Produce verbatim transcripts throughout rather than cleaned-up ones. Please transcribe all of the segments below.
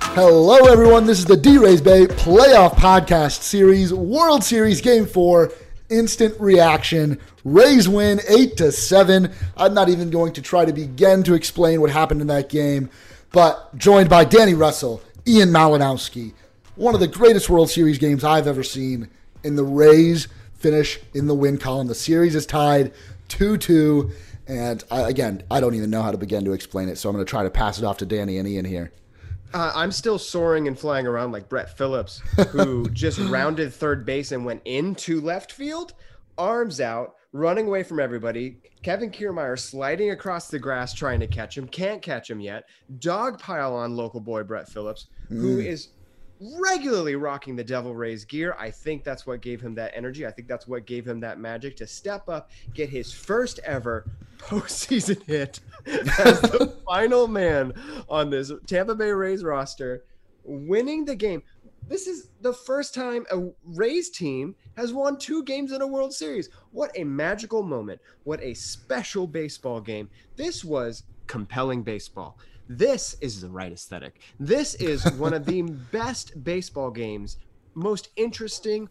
Hello, everyone. This is the D-Rays Bay Playoff Podcast Series, World Series Game four, instant reaction. Rays win eight to seven. I'm not even going to try to begin to explain what happened in that game, but joined by Danny Russell, Ian Malinowski, one of the greatest World Series games I've ever seen, and the Rays finish in the win column. The series is tied two two, and I, again, I don't even know how to begin to explain it, so I'm going to try to pass it off to Danny and Ian here. Uh, I'm still soaring and flying around like Brett Phillips, who just rounded third base and went into left field, arms out, running away from everybody. Kevin Kiermaier sliding across the grass trying to catch him, can't catch him yet. Dog pile on local boy Brett Phillips, mm. who is regularly rocking the Devil Rays gear. I think that's what gave him that energy. I think that's what gave him that magic to step up, get his first ever postseason hit as the final man on this Tampa Bay Rays roster, winning the game. This is the first time a Rays team has won two games in a World Series. What a magical moment. What a special baseball game. This was compelling baseball. This is the right aesthetic. This is one of the best baseball games, most interesting,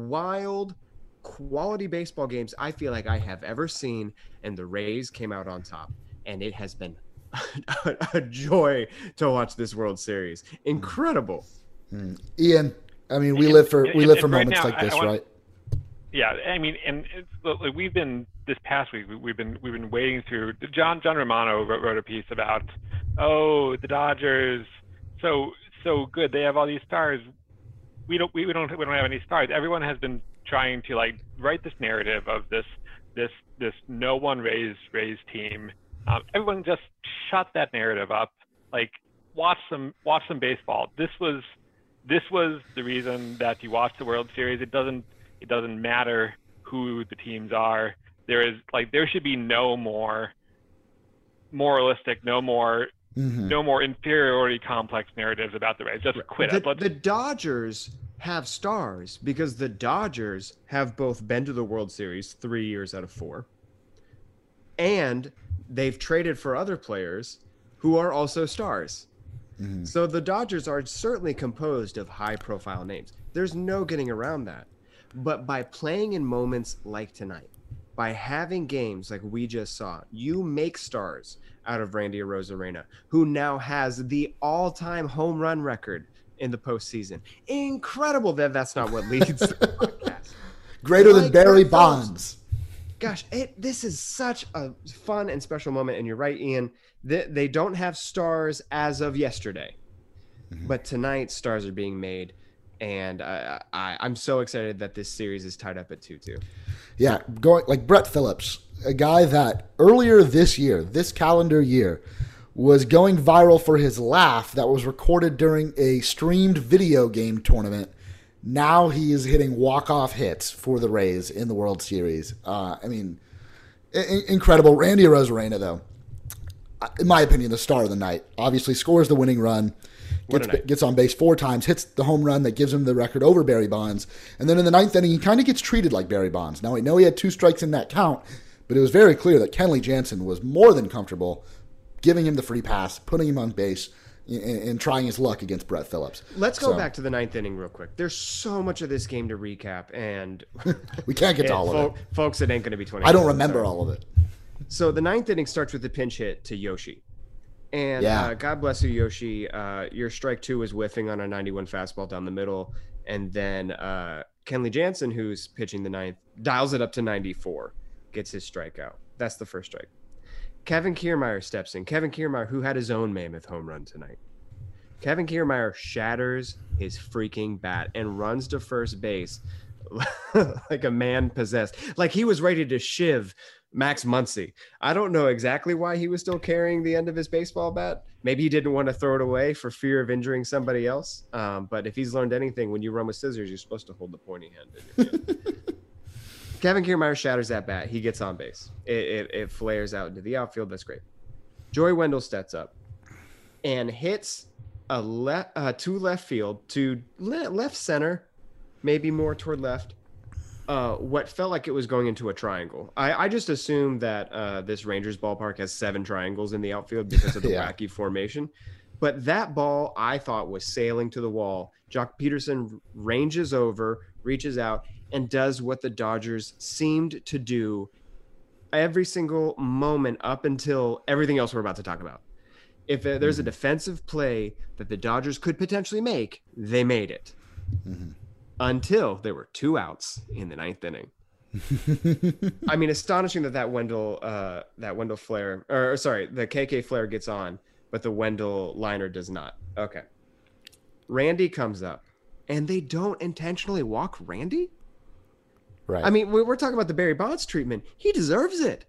wild, quality baseball games I feel like I have ever seen, and the Rays came out on top. And it has been a, a joy to watch this World Series. Incredible. Mm. Ian, I mean, we and, live for we and, live for and moments right now, like this, want, right? Yeah, I mean, and it's, like, we've been this past week. We've been we've been wading through. John John Romano wrote, wrote a piece about, oh, the Dodgers, so so good. They have all these stars. We don't we, we don't we don't have any stars. Everyone has been trying to like write this narrative of this this this no one Rays Rays team. Um, everyone just shut that narrative up. Like, watch some watch some baseball. This was this was the reason that you watch the World Series. It doesn't it doesn't matter who the teams are. There is like there should be no more moralistic, no more mm-hmm. no more inferiority complex narratives about the Rays. Just quit the, it. Let's... The Dodgers have stars because the Dodgers have both been to the World Series three years out of four, and they've traded for other players who are also stars. Mm-hmm. So the Dodgers are certainly composed of high-profile names. There's no getting around that. But by playing in moments like tonight, by having games like we just saw, you make stars out of Randy Arozarena, who now has the all-time home run record in the postseason. Incredible that that's not what leads the podcast. Greater like than Barry Bonds. Gosh, it, this is such a fun and special moment. And you're right, Ian. They, they don't have stars as of yesterday. Mm-hmm. But tonight, stars are being made. And uh, I, I'm so excited that this series is tied up at two two. Yeah, going like Brett Phillips, a guy that earlier this year, this calendar year, was going viral for his laugh that was recorded during a streamed video game tournament. Now he is hitting walk-off hits for the Rays in the World Series. Uh, I mean, I- incredible. Randy Arozarena, though, in my opinion, the star of the night. Obviously scores the winning run, gets, gets on base four times, hits the home run that gives him the record over Barry Bonds. And then in the ninth inning, he kind of gets treated like Barry Bonds. Now, I know he had two strikes in that count, but it was very clear that Kenley Jansen was more than comfortable giving him the free pass, putting him on base, and trying his luck against Brett Phillips. Let's go so, back to the ninth inning real quick. There's so much of this game to recap, and we can't get to all fo- of it. Folks, it ain't going to be twenty. I don't remember all of it. So the ninth inning starts with the pinch hit to Yoshi. And yeah. uh, God bless you, Yoshi. Uh, your strike two was whiffing on a ninety-one fastball down the middle. And then uh, Kenley Jansen, who's pitching the ninth, dials it up to ninety-four, gets his strikeout. That's the first strike. Kevin Kiermaier steps in. Kevin Kiermaier, who had his own mammoth home run tonight. Kevin Kiermaier shatters his freaking bat and runs to first base like a man possessed. Like he was ready to shiv Max Muncy. I don't know exactly why he was still carrying the end of his baseball bat. Maybe he didn't want to throw it away for fear of injuring somebody else. Um, but if he's learned anything, when you run with scissors, you're supposed to hold the pointy end in your hand. Kevin Kiermaier shatters that bat. He gets on base. It, it, it flares out into the outfield. That's great. Joey Wendell steps up and hits a left, uh, to left field, to le- left center, maybe more toward left. Uh, what felt like it was going into a triangle. I, I just assumed that uh, this Rangers ballpark has seven triangles in the outfield because of the yeah. wacky formation. But that ball, I thought, was sailing to the wall. Jock Peterson ranges over, reaches out, and does what the Dodgers seemed to do every single moment up until everything else we're about to talk about. If uh, there's mm-hmm. a defensive play that the Dodgers could potentially make, they made it. Mm-hmm. Until there were two outs in the ninth inning. I mean, astonishing that that Wendell, uh, that Wendell flare, or sorry, the K K flare gets on, but the Wendell liner does not. Okay. Randy comes up, and they don't intentionally walk Randy? Right. I mean, we're talking about the Barry Bonds treatment. He deserves it.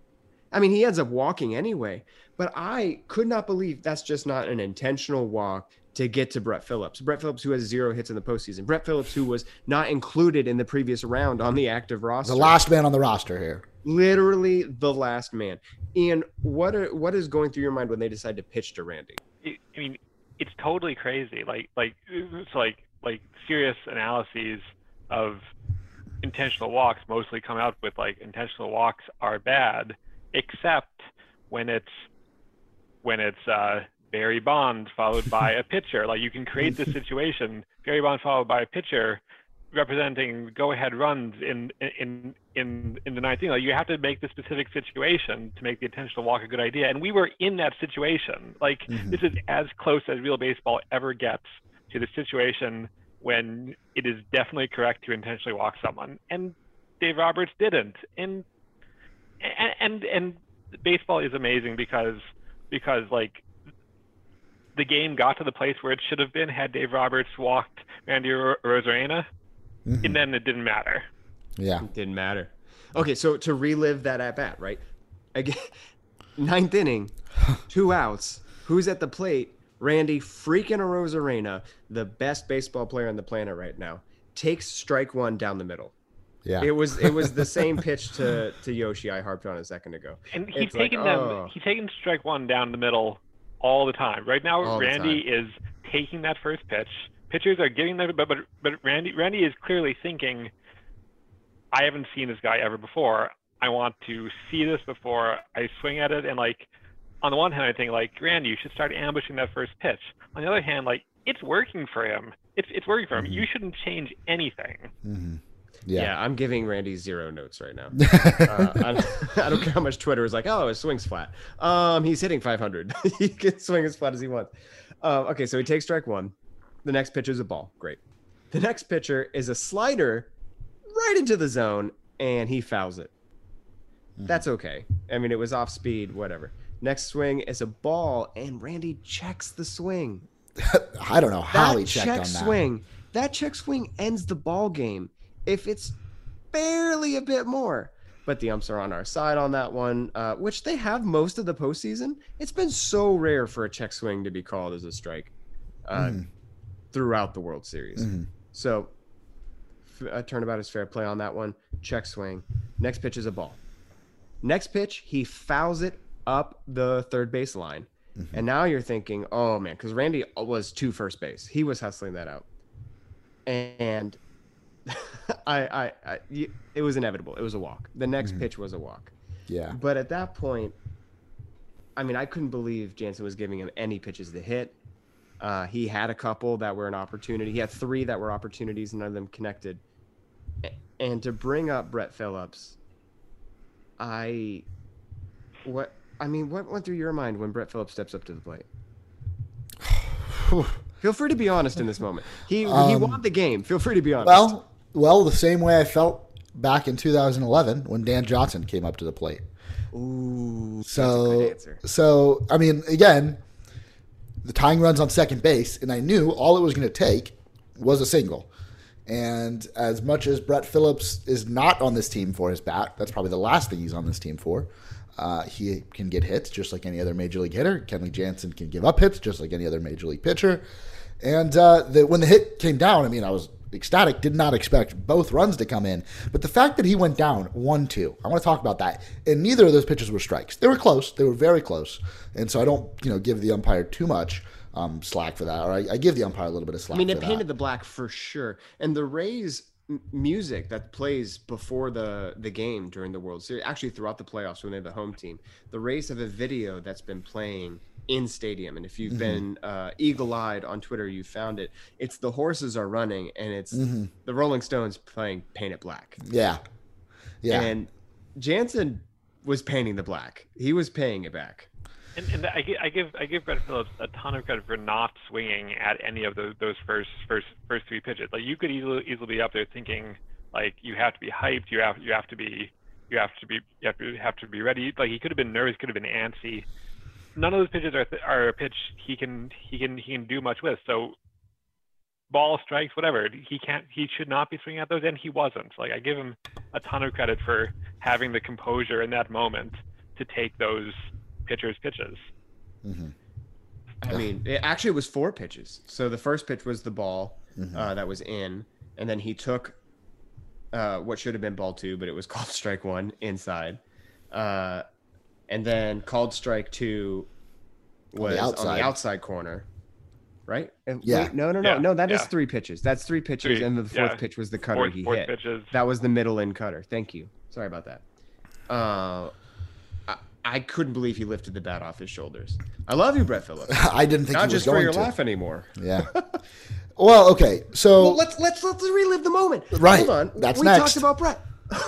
I mean, he ends up walking anyway, but I could not believe that's just not an intentional walk to get to Brett Phillips. Brett Phillips, who has zero hits in the postseason. Brett Phillips, who was not included in the previous round on the active roster. The last man on the roster here. Literally the last man. Ian, what are, what is going through your mind when they decide to pitch to Randy? I mean, it's totally crazy. Like, like it's like like serious analyses of intentional walks mostly come out with like intentional walks are bad, except when it's when it's uh, Barry Bonds followed by a pitcher. Like you can create this situation, Barry Bonds followed by a pitcher, representing go-ahead runs in in in in the ninth inning. Like you have to make the specific situation to make the intentional walk a good idea. And we were in that situation. Like mm-hmm. this is as close as real baseball ever gets to the situation when it is definitely correct to intentionally walk someone. And Dave Roberts didn't. And and and, and baseball is amazing because because like the game got to the place where it should have been had Dave Roberts walked Randy Arozarena. Mm-hmm. And then it didn't matter. Yeah. It didn't matter. Okay, so to relive that at bat, right? Again, ninth inning, two outs. Who's at the plate? Randy freaking Arozarena, the best baseball player on the planet right now, takes strike one down the middle. Yeah. It was it was the same pitch to, to Yoshi I harped on a second ago. And he's taking like, them oh. he's taking strike one down the middle all the time. Right now all Randy is taking that first pitch. Pitchers are getting there, but but but Randy Randy is clearly thinking, I haven't seen this guy ever before. I want to see this before I swing at it. And like, on the one hand, I think like Randy, you should start ambushing that first pitch. On the other hand, like it's working for him. It's it's working for him. Mm-hmm. You shouldn't change anything. Mm-hmm. Yeah. yeah, I'm giving Randy zero notes right now. uh, I, don't, I don't care how much Twitter is like, oh, his swing's flat. Um, he's hitting five hundred. He can swing as flat as he wants. Uh, okay, so he takes strike one. The next pitcher is a ball. Great. The next pitcher is a slider right into the zone, and he fouls it. Mm-hmm. That's okay. I mean, it was off speed, whatever. Next swing is a ball, and Randy checks the swing. I don't know how that he checked check on that. Swing, that check swing ends the ball game if it's barely a bit more. But the umps are on our side on that one, uh, which they have most of the postseason. It's been so rare for a check swing to be called as a strike. Uh, mm. throughout the World Series. Mm-hmm. So a turnabout is fair play on that one. Check swing. Next pitch is a ball. Next pitch, he fouls it up the third base line. Mm-hmm. And now you're thinking, oh man, because Randy was to first base. He was hustling that out. And I, I, I, it was inevitable. It was a walk. The next mm-hmm. pitch was a walk. Yeah. But at that point, I mean, I couldn't believe Jansen was giving him any pitches to hit. Uh, he had a couple that were an opportunity. He had three that were opportunities, none of them connected. And to bring up Brett Phillips, I, what I mean, what went through your mind when Brett Phillips steps up to the plate? Feel free to be honest in this moment. He um, he won the game. Feel free to be honest. Well, well, the same way I felt back in two thousand eleven when Dan Johnson came up to the plate. Ooh, so that's a good answer. So I mean, again. The tying runs on second base, and I knew all it was going to take was a single. And as much as Brett Phillips is not on this team for his bat, that's probably the last thing he's on this team for. Uh, he can get hits just like any other major league hitter. Kenley Jansen can give up hits just like any other major league pitcher. And uh, the, when the hit came down, I mean, I was ecstatic, did not expect both runs to come in. But the fact that he went down one two, I want to talk about that. And neither of those pitches were strikes. They were close. They were very close. And so I don't, you know, give the umpire too much um, slack for that. Or I, I give the umpire a little bit of slack I mean, for it that. painted the black for sure. And the Rays, m- music that plays before the the game during the World Series, actually throughout the playoffs when they're the home team. The Rays have a video that's been playing in stadium, and if you've Mm-hmm. been uh, eagle-eyed on Twitter, you found it. It's the horses are running, and it's Mm-hmm. the Rolling Stones playing "Paint It Black." Yeah. Yeah. And Jansen was painting the black. He was paying it back. And, and I, gi- I give I give Brett Phillips a ton of credit for not swinging at any of those those first first first three pitches. Like you could easily easily be up there thinking like you have to be hyped, you have you have to be you have to be you have to have to be ready. Like he could have been nervous, could have been antsy. None of those pitches are are a pitch he can he can he can do much with. So ball, strikes, whatever, he can't he should not be swinging at those, and he wasn't. Like I give him a ton of credit for having the composure in that moment to take those pitcher's pitches. Mm-hmm. I mean, it actually was four pitches. So the first pitch was the ball Mm-hmm. uh, that was in, and then he took uh, what should have been ball two, but it was called strike one inside, uh, and then called strike two was on the outside. outside, corner, right? And Yeah. wait, no, no, no, Yeah, no. That is yeah. three pitches. That's three pitches, Three, and then the fourth yeah. pitch was the cutter Fourth, he fourth hit. pitches. That was the middle in cutter. Thank you. Sorry about that. Uh, I, I couldn't believe he lifted the bat off his shoulders. I love you, Brett Phillips. I didn't think Not he was just for going your to. laugh anymore. Yeah. Well, okay. So Well, let's let's let's relive the moment. Right. Hold on. That's we next. talked about Brett.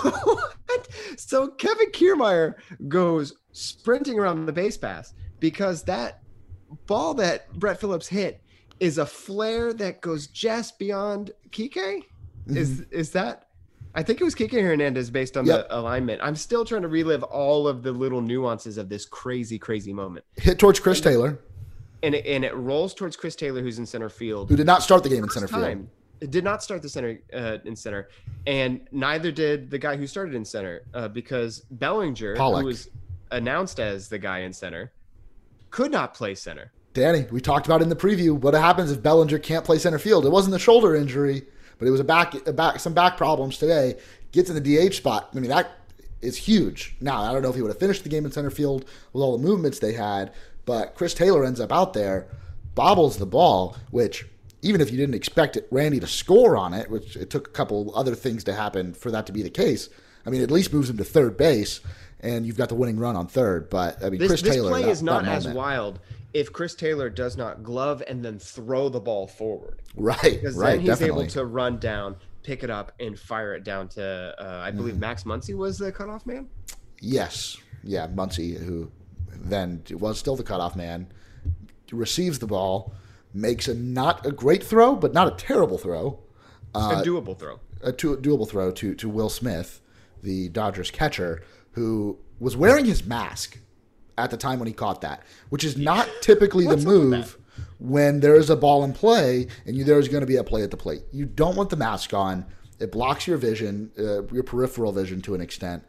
What? So Kevin Kiermaier goes sprinting around the base pass because that ball that Brett Phillips hit is a flare that goes just beyond Kike. Is is that? I think it was Kike Hernandez based on Yep. the alignment. I'm still trying to relive all of the little nuances of this crazy, crazy moment. hit towards Chris Taylor, And it, and it rolls towards Chris Taylor, who's in center field. who did not start the game in center field. Time. It did not start the center uh, in center, and neither did the guy who started in center uh, because Bellinger, Pollock. who was announced as the guy in center, could not play center. Danny, we talked about in the preview what happens if Bellinger can't play center field. It wasn't a shoulder injury, but it was a back, a back, some back problems today. Gets in the D H spot. I mean, that is huge. Now, I don't know if he would have finished the game in center field with all the movements they had, but Chris Taylor ends up out there, bobbles the ball, which even if you didn't expect it, Randy to score on it, which it took a couple other things to happen for that to be the case. I mean, it at least moves him to third base, and you've got the winning run on third. But I mean, This, Chris this Taylor, play that, is not that as moment. wild if Chris Taylor does not glove and then throw the ball forward. Right, Because right, then he's definitely. able to run down, pick it up, and fire it down to, uh, I believe, Mm-hmm. Max Muncy was the cutoff man? Yes. Yeah, Muncy, who then was still the cutoff man, receives the ball, makes a not a great throw, but not a terrible throw, a doable throw. a to, doable throw to, to Will Smith, the Dodgers catcher, who was wearing his mask at the time when he caught that, which is not typically the What's up with move when there is a ball in play and you, there's going to be a play at the plate. You don't want the mask on. It blocks your vision, uh, your peripheral vision to an extent.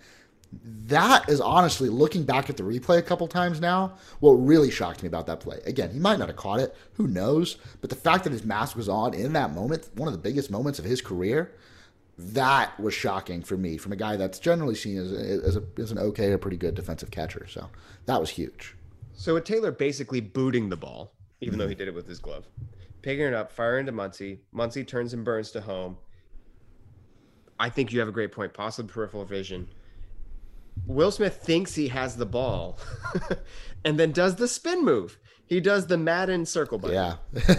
That is honestly, looking back at the replay a couple times now, what really shocked me about that play. Again, he might not have caught it. Who knows? But the fact that his mask was on in that moment, one of the biggest moments of his career, that was shocking for me from a guy that's generally seen as, as, a, as an okay or pretty good defensive catcher. So that was huge. So with Taylor basically booting the ball, even though he did it with his glove, picking it up, firing to Muncy. Muncy turns and burns to home. I think you have a great point. Possible peripheral vision. Will Smith thinks he has the ball and then does the spin move. He does the Madden circle button. Yeah.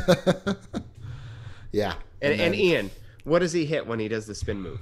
yeah. And, and then- Ian, what does he hit when he does the spin move?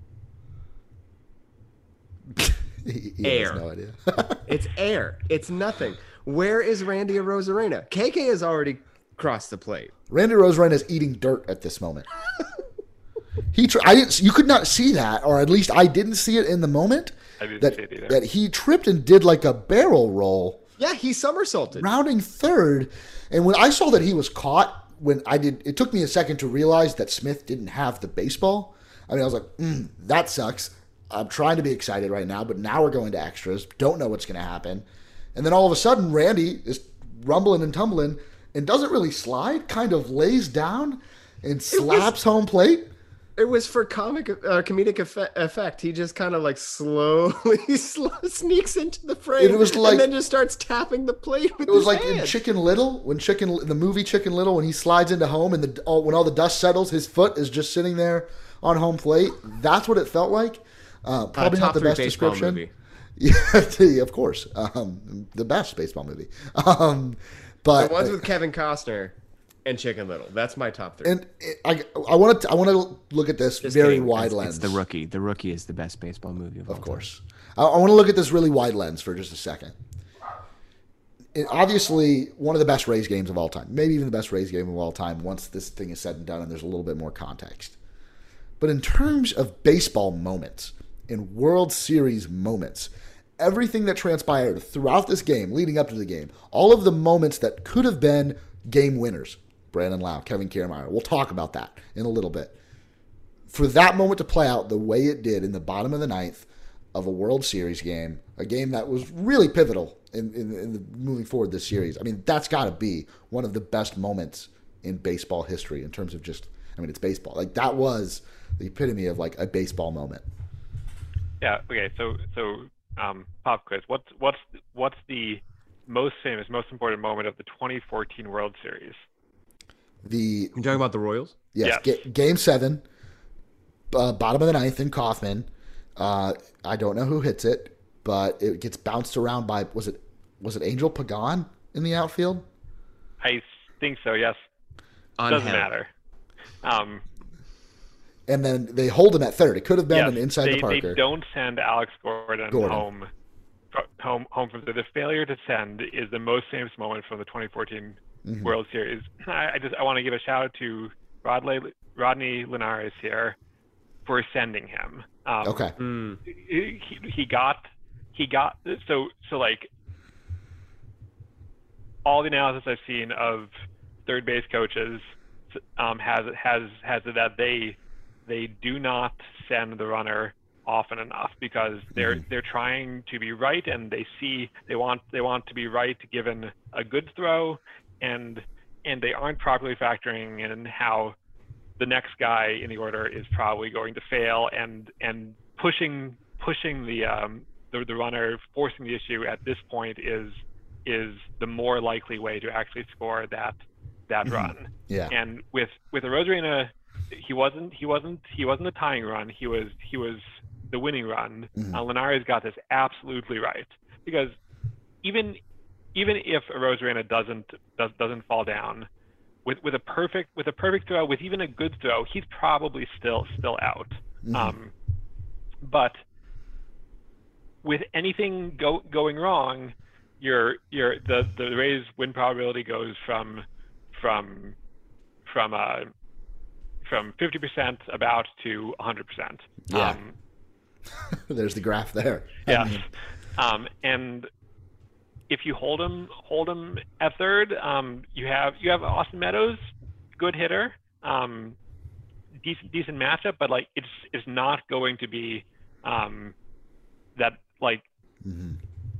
he, he Air. has no idea. It's air. It's nothing. Where is Randy Arozarena? K K has already crossed the plate. Randy Rosarena is eating dirt at this moment. He, tri- I didn't. You could not see that, or at least I didn't see it in the moment. I didn't that see it either. that he tripped and did like a barrel roll, Yeah, he somersaulted. rounding third. And when I saw that he was caught, when I did, it took me a second to realize that Smith didn't have the baseball. I mean, I was like, mm, that sucks. I'm trying to be excited right now, but now we're going to extras. Don't know what's going to happen. And then all of a sudden, Randy is rumbling and tumbling and doesn't really slide, kind of lays down and slaps home plate. it was for comic uh, comedic effect, effect. He just kind of like slowly slow, sneaks into the frame it was like, and then just starts tapping the plate with It was his like hand. in Chicken Little, when Chicken in the movie Chicken Little, when he slides into home and the all, when all the dust settles, his foot is just sitting there on home plate. That's what it felt like. Uh, probably uh, not the best baseball description. Movie. Yeah, of course, um, the best baseball movie. Um, but The ones with Kevin Costner and Chicken Little. That's my top three. and I I want to I want to look at this Just very kidding. wide It's, lens. it's The Rookie. The Rookie is the best baseball movie of, all Of time. course. I, I want to look at this really wide lens for just a second. It, obviously, one of the best Rays games of all time. Maybe even the best Rays game of all time once this thing is said and done and there's a little bit more context. But in terms of baseball moments, in World Series moments, everything that transpired throughout this game, leading up to the game, all of the moments that could have been game winners, Brandon Lau, Kevin Kiermaier, we'll talk about that in a little bit. For that moment to play out the way it did in the bottom of the ninth of a World Series game, a game that was really pivotal in, in, in the, moving forward this series, I mean, that's got to be one of the best moments in baseball history in terms of just, I mean, it's baseball. Like, that was the epitome of, like, a baseball moment. Yeah. Okay. So so um, pop quiz. What's what's what's the most famous, most important moment of the twenty fourteen World Series? The You talking about the Royals? yes, Yes. Ga- game seven, uh, bottom of the ninth in Kauffman. Uh, I don't know who hits it, but it gets bounced around by was it was it Angel Pagan in the outfield? I think so. Yes. On Doesn't hell. matter. Um, And then they hold him at third. It could have been yes, an inside they, the Parker. they don't send Alex Gordon, Gordon. home. Home, home from the, the failure to send is the most famous moment from the twenty fourteen Mhm. World Series. I, I just I want to give a shout out to Rodley, Rodney Linares here for sending him. Um, Okay. Mm. he, he got he got so so like all the analysis I've seen of third base coaches um, has has has it that they they do not send the runner often enough because they're Mhm. they're trying to be right and they see they want they want to be right given a good throw and and they aren't properly factoring in how the next guy in the order is probably going to fail and and pushing pushing the um the, the runner forcing the issue at this point is is the more likely way to actually score that that Mhm. run. Yeah. And with with Arozarena, he wasn't he wasn't he wasn't a tying run. He was he was the winning run. Mhm. Uh, Linares got this absolutely right because even even if Arozarena doesn't does, doesn't fall down with with a perfect with a perfect throw with even a good throw, he's probably still still out. Mhm. Um, but with anything go, going wrong, your your the the Rays win probability goes from from from uh from fifty percent about to one hundred percent. Yeah. Um, There's the graph there. I yeah. mean, Um, and if you hold him hold him at third, um, you have you have Austin Meadows, good hitter, um, decent decent matchup, but like it's it's not going to be um, that like mhm.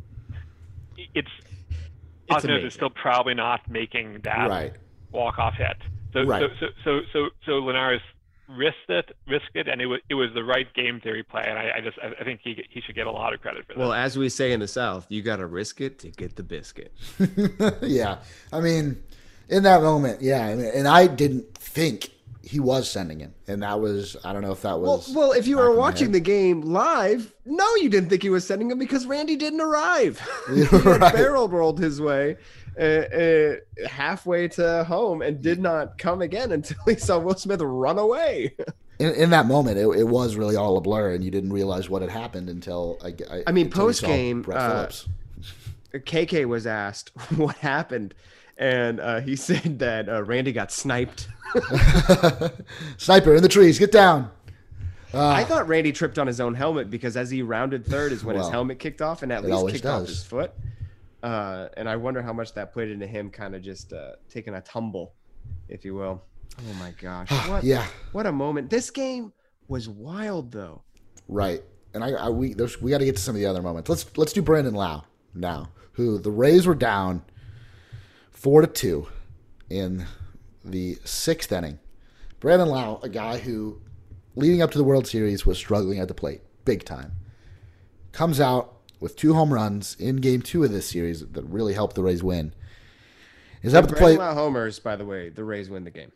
It's it's Austin Meadows amazing. is still probably not making that Right. walk off hit. So Right. so, so so so so Linares risked it, risked it, and it was it was the right game theory play, and I, I just I, I think he he should get a lot of credit for that. Well, as we say in the South, you got to risk it to get the biscuit. Yeah. I mean, in that moment, yeah. I mean, and I didn't think he was sending him. And that was, I don't know if that Well, was. well, if you back were in my watching head. the game live, no, you didn't think he was sending him because Randy didn't arrive. he You're had right. barrel rolled his way uh, uh, halfway to home and did not come again until he saw Will Smith run away. In, in that moment, it, it was really all a blur, and you didn't realize what had happened until I. I, I mean, until you saw post-game, Brett uh, Phillips. K K was asked what happened, and uh, he said that uh, Randy got sniped. Sniper in the trees, get down. Uh, I thought Randy tripped on his own helmet because as he rounded third is when his Well, helmet kicked off and at it least always kicked off does. his foot. Uh, and I wonder how much that played into him kind of just uh, taking a tumble, if you will. Oh my gosh. What, yeah, what a moment. This game was wild though. right. And I, I we there's, we got to get to some of the other moments. Let's let's do Brandon Lau now, who the Rays were down four to two in the sixth inning. Brandon Lau, a guy who leading up to the World Series, was struggling at the plate, big time. Comes out with two home runs in Game Two of this series that really helped the Rays win. Is up at the plate. Brandon Lowe homers, by the way, the Rays win the game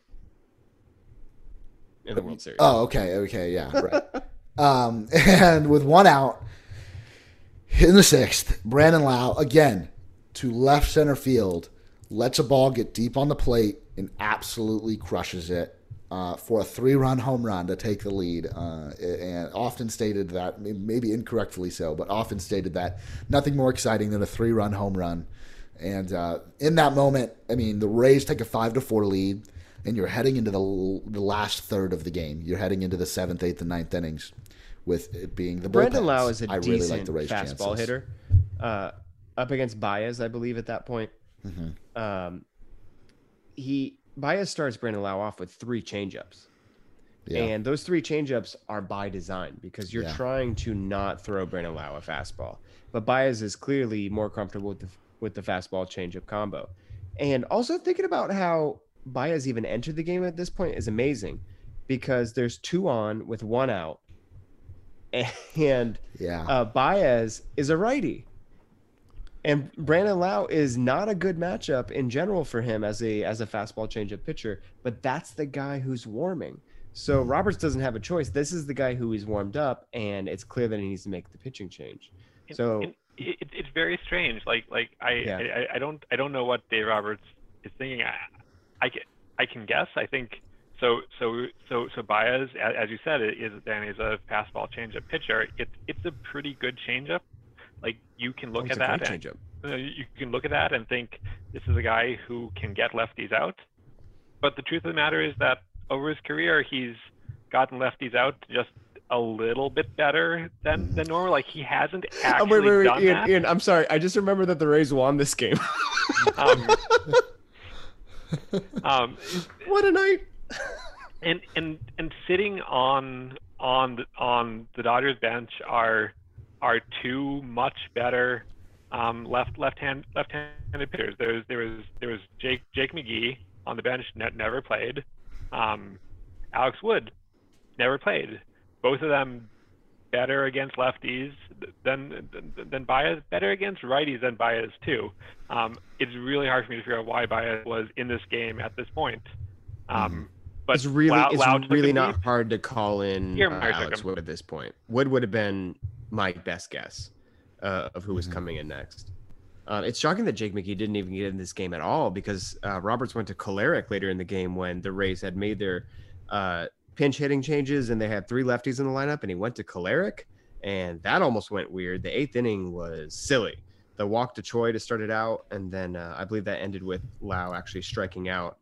in the World Series. Oh, okay, okay, yeah, right. um, and with one out in the sixth, Brandon Lowe again to left center field, lets a ball get deep on the plate and absolutely crushes it uh, for a three-run home run to take the lead. Uh, and often stated that, maybe incorrectly so, but often stated that nothing more exciting than a three-run home run. And uh, in that moment, I mean, the Rays take a five to four lead, and you're heading into the the last third of the game. You're heading into the seventh, eighth, and ninth innings, with it being the bullpens. Brandon Lowe is a I decent really like the Rays' fastball chances. hitter. Uh, up against Baez, I believe, at that point. Mm-hmm. Um, he Baez starts Brandon Lowe off with three changeups. Yeah. And those three changeups are by design because you're Yeah. trying to not throw Brandon Lowe a fastball. But Baez is clearly more comfortable with the with the fastball changeup combo. And also thinking about how Baez even entered the game at this point is amazing because there's two on with one out. And Yeah. uh, Baez is a righty. And Brandon Lowe is not a good matchup in general for him as a as a fastball changeup pitcher, but that's the guy who's warming. So Roberts doesn't have a choice. This is the guy who is warmed up, and it's clear that he needs to make the pitching change. So it, it, it's very strange. Like like I, Yeah. I I don't I don't know what Dave Roberts is thinking. I I can, I can guess. I think so so so so Baez, as, as you said, is then is a fastball changeup pitcher. It's it's a pretty good changeup. Like you can look it's at a that. great And, changeup. uh, you can look at that and think this is a guy who can get lefties out. But the truth of the matter is that over his career, he's gotten lefties out just a little bit better than, than normal. Like he hasn't actually Oh, wait, wait, wait, done Ian, that. Ian, I'm sorry. I just remember that the Rays won this game. Um, um, What a night! and and and sitting on on the, on the Dodgers bench are are two much better um, left left hand left handed pitchers. There was there was there was Jake Jake McGee on the bench, ne- never played. Um, Alex Wood never played. Both of them better against lefties than than, than Baez, better against righties than Baez too. Um, it's really hard for me to figure out why Baez was in this game at this point. Um, Mm-hmm. But It's really Lau- it's Lau took really the not lead. hard to call in uh, Kiermaier took Alex him. Wood at this point. Wood would have been my best guess uh, of who was Mhm. coming in next. Uh, it's shocking that Jake McGee didn't even get in this game at all because uh, Roberts went to Kolarek later in the game when the Rays had made their uh, pinch hitting changes and they had three lefties in the lineup, and he went to Kolarek, and that almost went weird. The eighth inning was silly. The walk to Choi to start it out, and then uh, I believe that ended with Lau actually striking out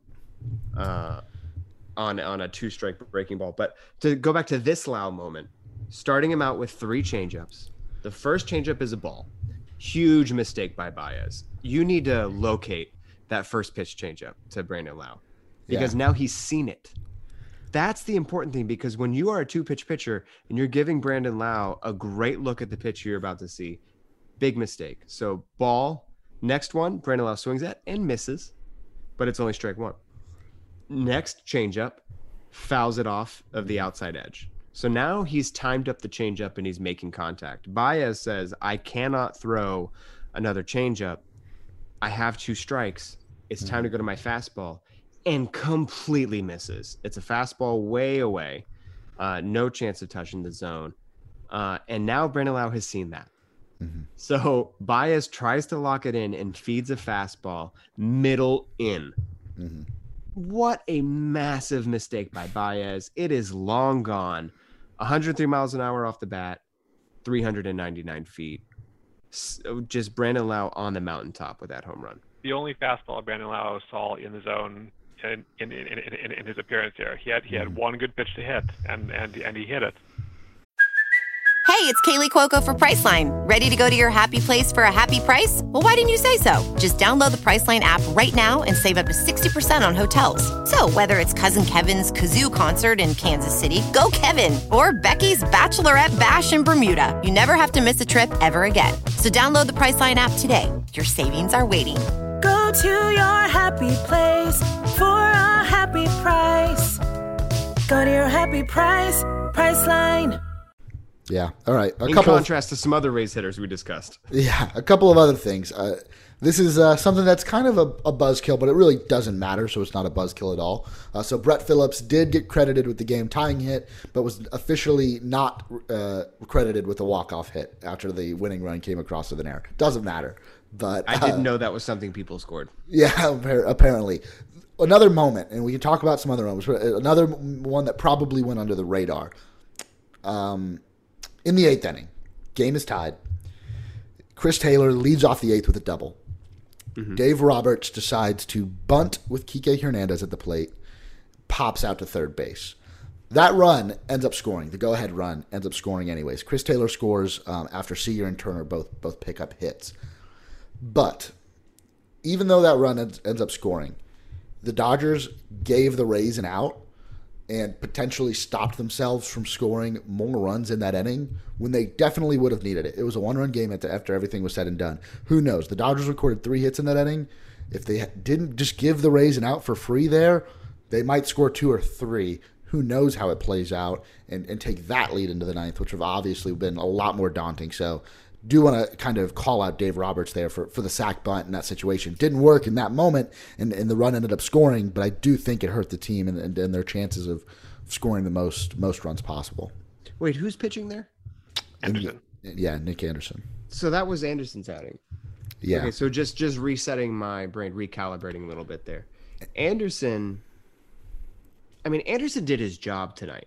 uh, on on a two strike breaking ball. But to go back to this Lau moment, starting him out with three changeups. The first changeup is a ball. Huge mistake by Baez. You need to locate that first pitch changeup to Brandon Lau because Yeah. now he's seen it. That's the important thing because when you are a two pitch pitcher and you're giving Brandon Lau a great look at the pitch you're about to see, big mistake. So ball, next one, Brandon Lau swings at and misses, but it's only strike one. Next changeup, fouls it off of the outside edge. So now he's timed up the changeup and he's making contact. Baez says, I cannot throw another changeup. I have two strikes. It's time to go to my fastball. And completely misses. It's a fastball way away. Uh, no chance of touching the zone. Uh, and now Brandon Lau has seen that. Mhm. So Baez tries to lock it in and feeds a fastball middle in. Mhm. What a massive mistake by Baez. It is long gone. one hundred three miles an hour off the bat, three hundred ninety-nine feet. So just Brandon Lau on the mountaintop with that home run. The only fastball Brandon Lau saw in the zone in in, in, in, in his appearance here. He had he had one good pitch to hit, and and and he hit it. Hey, it's Kaylee Cuoco for Priceline. Ready to go to your happy place for a happy price? Well, why didn't you say so? Just download the Priceline app right now and save up to sixty percent on hotels. So whether it's Cousin Kevin's Kazoo Concert in Kansas City, go Kevin, or Becky's Bachelorette Bash in Bermuda, you never have to miss a trip ever again. So download the Priceline app today. Your savings are waiting. Go to your happy place for a happy price. Go to your happy happy price, Priceline. Yeah. All right. A In couple. contrast to some other Rays hitters we discussed. Of, yeah. A couple of other things. Uh, this is uh, something that's kind of a, a buzzkill, but it really doesn't matter, so it's not a buzzkill at all. Uh, so Brett Phillips did get credited with the game-tying hit, but was officially not uh, credited with the walk-off hit after the winning run came across with an error. Doesn't matter. But I didn't uh, know that was something people scored. Yeah, appar- apparently. Another moment, and we can talk about some other moments. but Another one that probably went under the radar. Um, in the eighth inning, game is tied. Chris Taylor leads off the eighth with a double. Mm-hmm. Dave Roberts decides to bunt with Kike Hernandez at the plate, pops out to third base. That run ends up scoring. The go-ahead run ends up scoring anyways. Chris Taylor scores um, after Seager and Turner both both pick up hits. But even though that run ends, ends up scoring, the Dodgers gave the Rays an out and potentially stopped themselves from scoring more runs in that inning when they definitely would have needed it. It was a one-run game after everything was said and done. Who knows? The Dodgers recorded three hits in that inning. If they didn't just give the Rays an out for free there, they might score two or three. Who knows how it plays out and, and take that lead into the ninth, which would have obviously been a lot more daunting. So do want to kind of call out Dave Roberts there for, for the sack bunt in that situation. Didn't work in that moment, and, and the run ended up scoring, but I do think it hurt the team and, and, and their chances of scoring the most most runs possible. Wait, who's pitching there? Anderson. And, yeah, Nick Anderson. So that was Anderson's outing. Yeah. Okay, so just just resetting my brain, recalibrating a little bit there. Anderson, I mean, Anderson did his job tonight.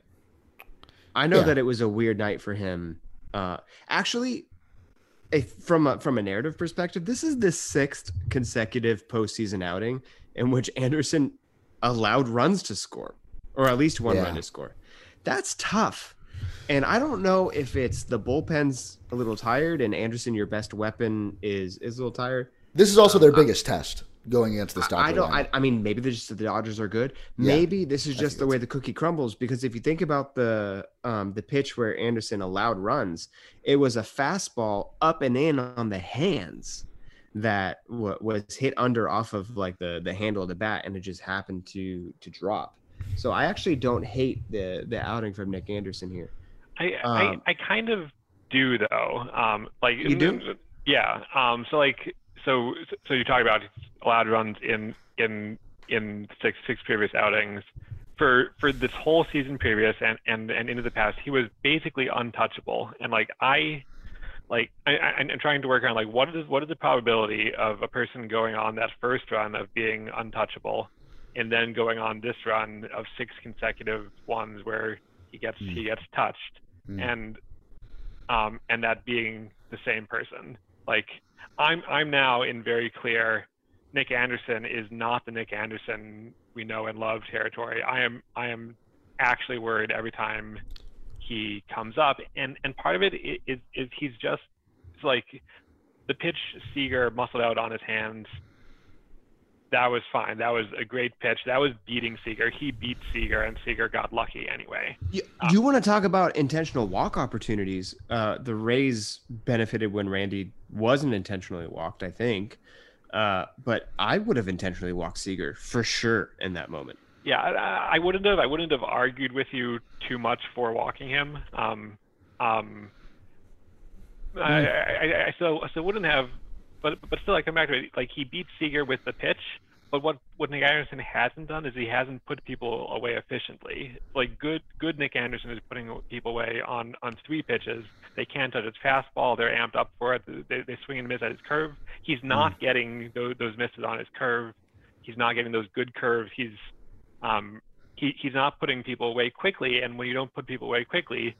I know Yeah. that it was a weird night for him. Uh, actually, if, from a, from a narrative perspective, this is the sixth consecutive postseason outing in which Anderson allowed runs to score, or at least one Yeah. run to score. That's tough. And I don't know if it's the bullpen's a little tired and Anderson, your best weapon, is is a little tired. This is also their biggest test going against this Dodger I don't. lineup. I, I mean, maybe they're just the Dodgers are good. Yeah, Maybe this is I just think the way that's- the cookie crumbles. Because if you think about the um, the pitch where Anderson allowed runs, it was a fastball up and in on the hands that w- was hit under off of like the the handle of the bat, and it just happened to to drop. So I actually don't hate the the outing from Nick Anderson here. I, Um, I I kind of do though. Um, like You do? Yeah. Um. So like so so you talk about allowed runs in in in six six previous outings. For for this whole season previous and and and into the past, he was basically untouchable. And like I. Like I, I, I'm trying to work on like what is what is the probability of a person going on that first run of being untouchable, and then going on this run of six consecutive ones where he gets Mm. he gets touched, Mm. and um and that being the same person. Like I'm I'm now in very clear Nick Anderson is not the Nick Anderson we know and love territory. I am I am actually worried every time he comes up, and and part of it i- is is he's just it's like the pitch Seager muscled out on his hands. That was fine. That was a great pitch. That was beating Seager. He beat Seager, and Seager got lucky anyway. You, you want to talk about intentional walk opportunities? Uh, the Rays benefited when Randy wasn't intentionally walked, I think. Uh, but I would have intentionally walked Seager for sure in that moment. Yeah, I, I wouldn't have. I wouldn't have argued with you too much for walking him. Um, um, I, I, I still, I still wouldn't have, but but still, I come back to it. Like he beat Seager with the pitch, but what what Nick Anderson hasn't done is he hasn't put people away efficiently. Like good good Nick Anderson is putting people away on on three pitches. They can't touch his fastball. They're amped up for it. They, they swing and miss at his curve. He's not getting those, those misses on his curve. He's not getting those good curves. He's um, he, he's not putting people away quickly, and when you don't put people away quickly,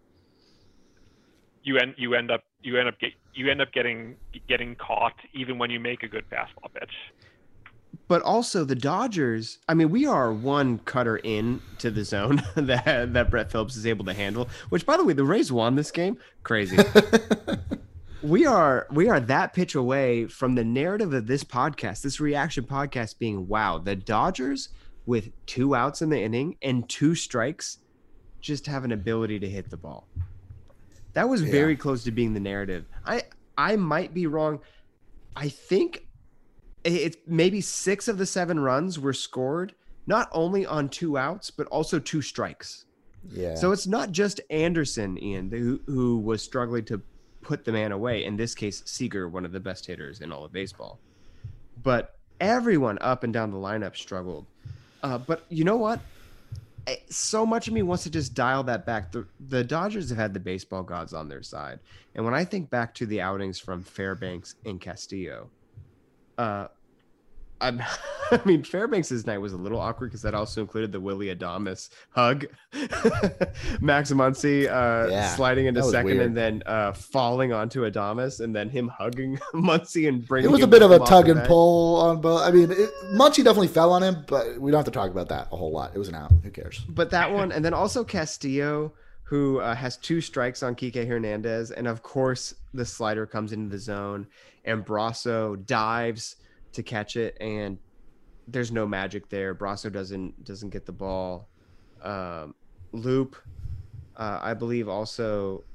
you end you end up you end up get, you end up getting getting caught even when you make a good fastball pitch. But also the Dodgers, I mean, we are one cutter in to the zone that that Brett Phillips is able to handle, which by the way, the Rays won this game. Crazy. we are we are that pitch away from the narrative of this podcast, this reaction podcast being, wow, the Dodgers with two outs in the inning and two strikes just have an ability to hit the ball. That was very Yeah. close to being the narrative. I I might be wrong. I think it's maybe six of the seven runs were scored not only on two outs, but also two strikes. Yeah. So it's not just Anderson, Ian, who, who was struggling to put the man away. In this case, Seager, one of the best hitters in all of baseball. But everyone up and down the lineup struggled. Uh, but you know what? So much of me wants to just dial that back. The, the Dodgers have had the baseball gods on their side. And when I think back to the outings from Fairbanks and Castillo, uh, I'm, I mean, Fairbanks' night was a little awkward because that also included the Willie Adames hug. Max Muncy uh, Yeah, sliding into that was second weird. and then uh, falling onto Adames and then him hugging Muncy and bringing It was a him bit of a off tug the and bench. pull on both. I mean, it, Munchie definitely fell on him, but we don't have to talk about that a whole lot. It was an out. Who cares? But that one, and then also Castillo, who uh, has two strikes on Kike Hernandez, and of course the slider comes into the zone, and Brasso dives to catch it, and there's no magic there. Brasso doesn't doesn't get the ball. Um, Loop, uh, I believe, also.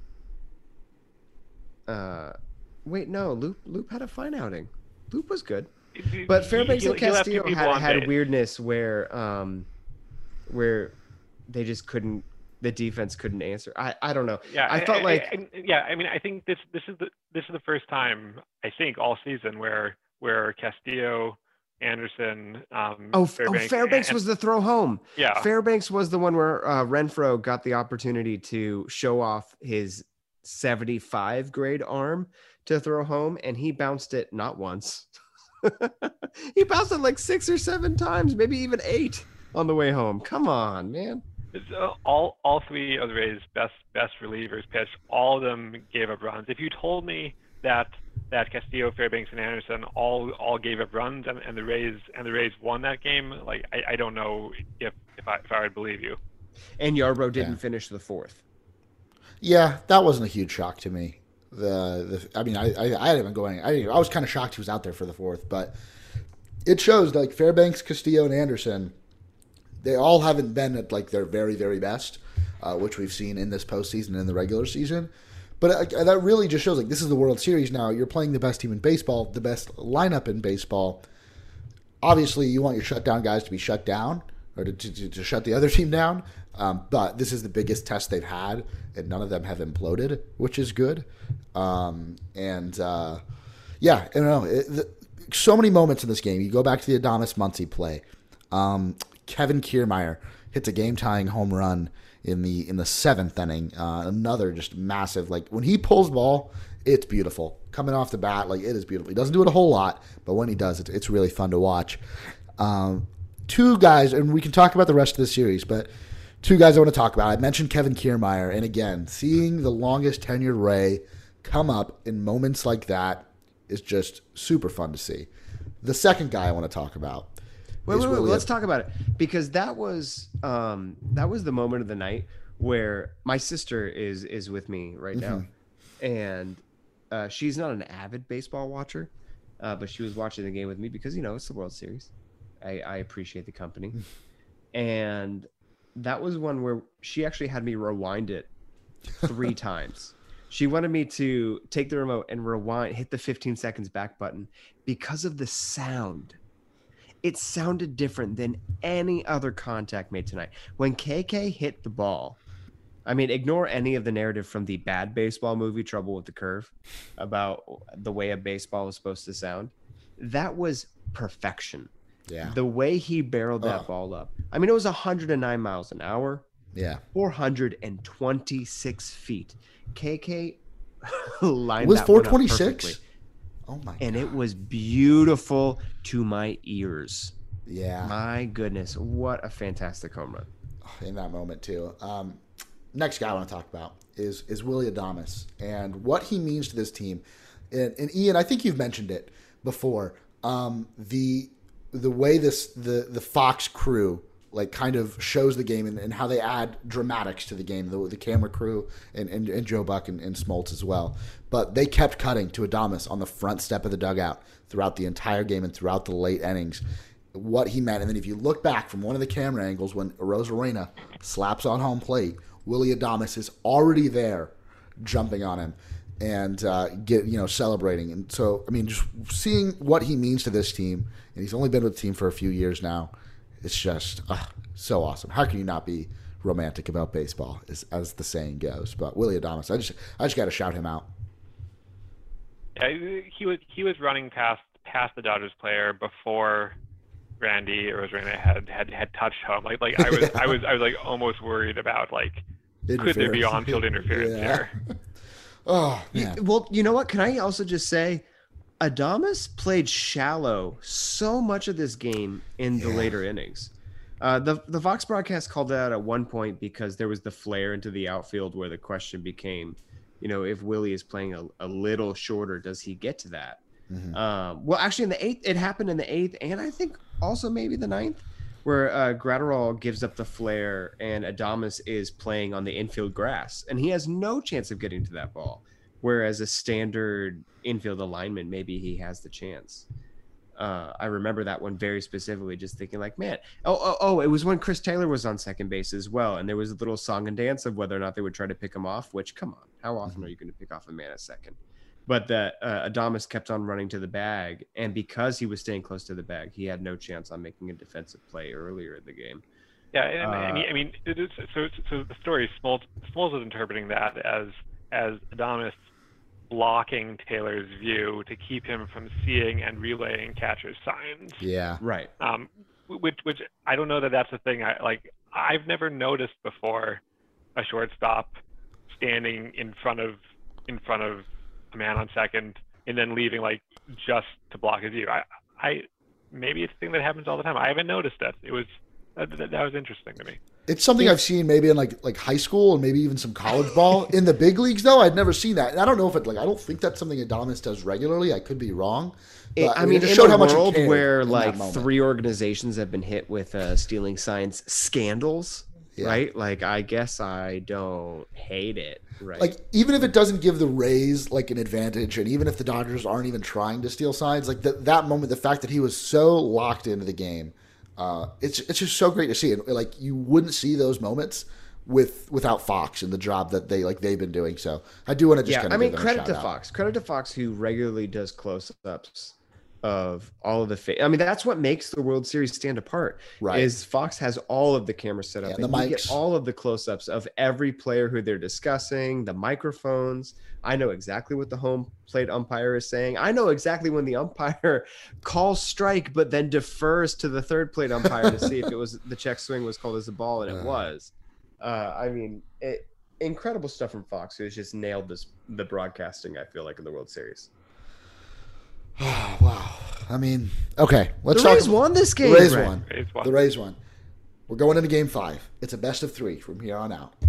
Uh, wait, no, Loop Loop had a fine outing. Loop was good. But Fairbanks You'll- and you'll have two Castillo people had on had base. weirdness where um where they just couldn't the defense couldn't answer. I, I don't know. Yeah, I felt like I- yeah. I mean, I think this this is the this is the first time I think all season where where Castillo, Anderson, um, oh, Fairbanks, oh Fairbanks and- was the throw home. yeah. Fairbanks was the one where uh, Renfro got the opportunity to show off his seventy-five grade arm to throw home, and he bounced it not once. He bounced it like six or seven times, maybe even eight on the way home. Come on, man. It's, uh, all all three of the Rays' best best relievers pitched. All of them gave up runs. If you told me that that Castillo, Fairbanks, and Anderson all all gave up runs and, and the Rays and the Rays won that game, like I, I don't know if if I if I would believe you. And Yarbrough didn't Yeah. finish the fourth. Yeah, that wasn't a huge shock to me. The, the I mean, I, I, I hadn't been going. I, I was kind of shocked he was out there for the fourth, but it shows like Fairbanks, Castillo, and Anderson. They all haven't been at like their very, very best, uh, which we've seen in this postseason and in the regular season. But uh, that really just shows like this is the World Series now. You're playing the best team in baseball, the best lineup in baseball. Obviously, you want your shutdown guys to be shut down or to, to, to shut the other team down. Um, but this is the biggest test they've had, and none of them have imploded, which is good. Um, and uh, yeah, I don't know. It, the, so many moments in this game. You go back to the Adames Muncy play. Um, Kevin Kiermaier hits a game-tying home run in the in the seventh inning. Uh, another just massive, like when he pulls the ball, it's beautiful. Coming off the bat, like it is beautiful. He doesn't do it a whole lot, but when he does, it's, it's really fun to watch. Um, two guys, and we can talk about the rest of the series, but two guys I want to talk about. I mentioned Kevin Kiermaier, and again, seeing the longest tenured Ray come up in moments like that is just super fun to see. The second guy I want to talk about. Wait, is wait, wait. Willie- Let's talk about it because that was um, that was the moment of the night where my sister is is with me right now, and uh, she's not an avid baseball watcher, uh, but she was watching the game with me because you know it's the World Series. I, I appreciate the company, and that was one where she actually had me rewind it three times. She wanted me to take the remote and rewind, hit the fifteen seconds back button because of the sound. It sounded different than any other contact made tonight. When K K hit the ball, I mean, ignore any of the narrative from the bad baseball movie, Trouble with the Curve, about the way a baseball is supposed to sound. That was perfection. Yeah. The way he barreled that Oh. ball up. I mean, it was one hundred nine miles an hour, Yeah. four hundred twenty-six feet. K K lined It was that four one up twenty-six? perfectly. Oh my And god. it was beautiful to my ears. Yeah. My goodness, what a fantastic home run. In that moment too. Um, next guy I want to talk about is is Willie Adames and what he means to this team. And, and Ian, I think you've mentioned it before. Um, the the way this the the Fox crew like kind of shows the game and, and how they add dramatics to the game. The, the camera crew and, and, and Joe Buck and, and Smoltz as well. But they kept cutting to Adames on the front step of the dugout throughout the entire game and throughout the late innings. What he meant. And then if you look back from one of the camera angles when Rosarena slaps on home plate, Willie Adames is already there jumping on him and uh, get you know celebrating. And so, I mean, just seeing what he means to this team, and he's only been with the team for a few years now, it's just uh, so awesome. How can you not be romantic about baseball, as, as the saying goes. But Willy Adames, I just I just got to shout him out. Yeah, he was he was running past past the Dodgers player before Randy Arozarena had, had had touched home. Like like I was yeah. I was I was like almost worried about like could there be on field interference yeah. here? Oh man. You, well, you know what? Can I also just say, Adames played shallow so much of this game in the yeah. later innings. Uh, the the Fox broadcast called that at one point because there was the flare into the outfield where the question became, you know, if Willie is playing a, a little shorter, does he get to that? Mm-hmm. Um, well, actually, in the eighth, it happened in the eighth, and I think also maybe the ninth, where uh, Gratterall gives up the flare, and Adames is playing on the infield grass, and he has no chance of getting to that ball. Whereas a standard infield alignment, maybe he has the chance. Uh, I remember that one very specifically, just thinking like, man, oh, oh, oh, it was when Chris Taylor was on second base as well, and there was a little song and dance of whether or not they would try to pick him off. Which, come on, how often mm-hmm. are you going to pick off a man at second? But that uh, Adames kept on running to the bag, and because he was staying close to the bag, he had no chance on making a defensive play earlier in the game. Yeah, and, uh, I mean, I mean, it is, so so the story, Smoltz, Smoltz is interpreting that as as Adames blocking Taylor's view to keep him from seeing and relaying catcher's signs. Yeah, right. Um, which which I don't know that that's a thing. I like. I've never noticed before a shortstop standing in front of in front of a man on second and then leaving like just to block his view. I, I maybe it's a thing that happens all the time. I haven't noticed that. It was that, that, that was interesting to me. It's something I've seen maybe in like like high school and maybe even some college ball. In the big leagues, though, I'd never seen that. And I don't know if it like I don't think that's something Adames does regularly. I could be wrong. But, it, I mean, it just in showed a how much world where like three organizations have been hit with uh, stealing signs scandals. Yeah. Right? Like, I guess I don't hate it. Right. Like, even if it doesn't give the Rays like an advantage, and even if the Dodgers aren't even trying to steal signs, like the, that moment, the fact that he was so locked into the game, uh, it's it's just so great to see. And like, you wouldn't see those moments with without Fox and the job that they like they've been doing. So I do want to just yeah. kind I of mean, give them credit a to shout Fox. out. Credit to Fox, who regularly does close-ups of all of the fa- I mean, that's what makes the World Series stand apart. Right. Is Fox has all of the cameras set up, Yeah, and the you get mics. all of the close-ups of every player who they're discussing, the microphones. I know exactly what the home plate umpire is saying. I know exactly when the umpire calls strike, but then defers to the third plate umpire to see if it was the check swing was called as a ball, and it uh. was. Uh, I mean, it, incredible stuff from Fox, who's just nailed this the broadcasting. I feel like in the World Series. Oh, wow. I mean, okay. Let's the talk. Rays won this game. The Rays right? won. Rays won. The Rays won. We're going into game five. It's a best of three from here on out.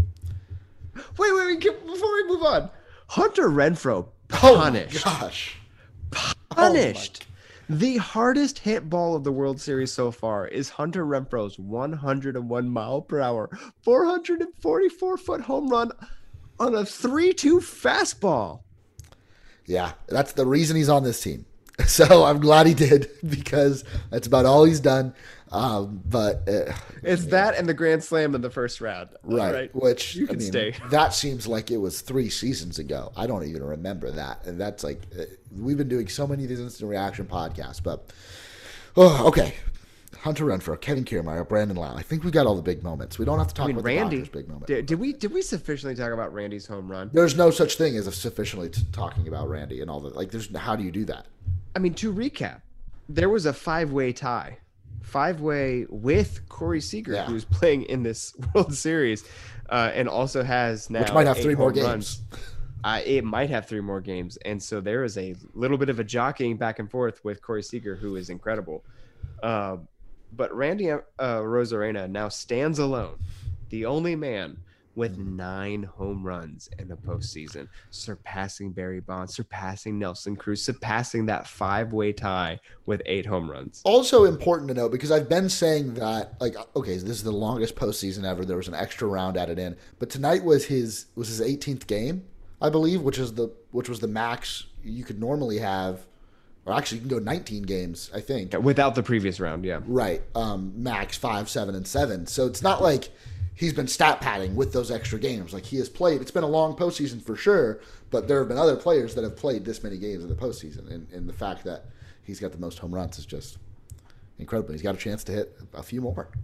Wait, wait, wait. Before we move on, Hunter Renfroe punished. Oh, my gosh. Punished. Oh, my. The hardest hit ball of the World Series so far is Hunter Renfroe's one hundred one mile per hour, four hundred forty-four foot home run on a three two fastball. Yeah, that's the reason he's on this team. So I'm glad he did, because that's about all he's done. Um, but uh, it's yeah. that and the grand slam in the first round, right? right. Which you can I mean, stay. That seems like it was three seasons ago. I don't even remember that, and that's like uh, we've been doing so many of these instant reaction podcasts. But oh, okay, Hunter Renfroe, Kevin Kiermaier, Brandon Lau. I think we got all the big moments. We don't have to talk I mean, about Randy, the Dodgers' big moment. Did, did we did we sufficiently talk about Randy's home run? There's no such thing as sufficiently t- talking about Randy and all that. Like, there's how do you do that? I mean, to recap, there was a five-way tie, five-way with Corey Seager, yeah. who's playing in this World Series, uh, and also has now which might have three more games. Runs. Uh, it might have three more games, and so there is a little bit of a jockeying back and forth with Corey Seager, who is incredible. Uh, but Randy uh, Arozarena now stands alone, the only man with nine home runs in the postseason, surpassing Barry Bonds, surpassing Nelson Cruz, surpassing that five-way tie with eight home runs. Also important to note, because I've been saying that, like, okay, this is the longest postseason ever. There was an extra round added in, but tonight was his was his eighteenth game, I believe, which is the which was the max you could normally have. Or actually, you can go nineteen games, I think, without the previous round. Yeah, right. Um, max five, seven, and seven. So it's not like he's been stat padding with those extra games. Like, he has played. It's been a long postseason for sure, but there have been other players that have played this many games in the postseason. And, and the fact that he's got the most home runs is just incredible. He's got a chance to hit a few more.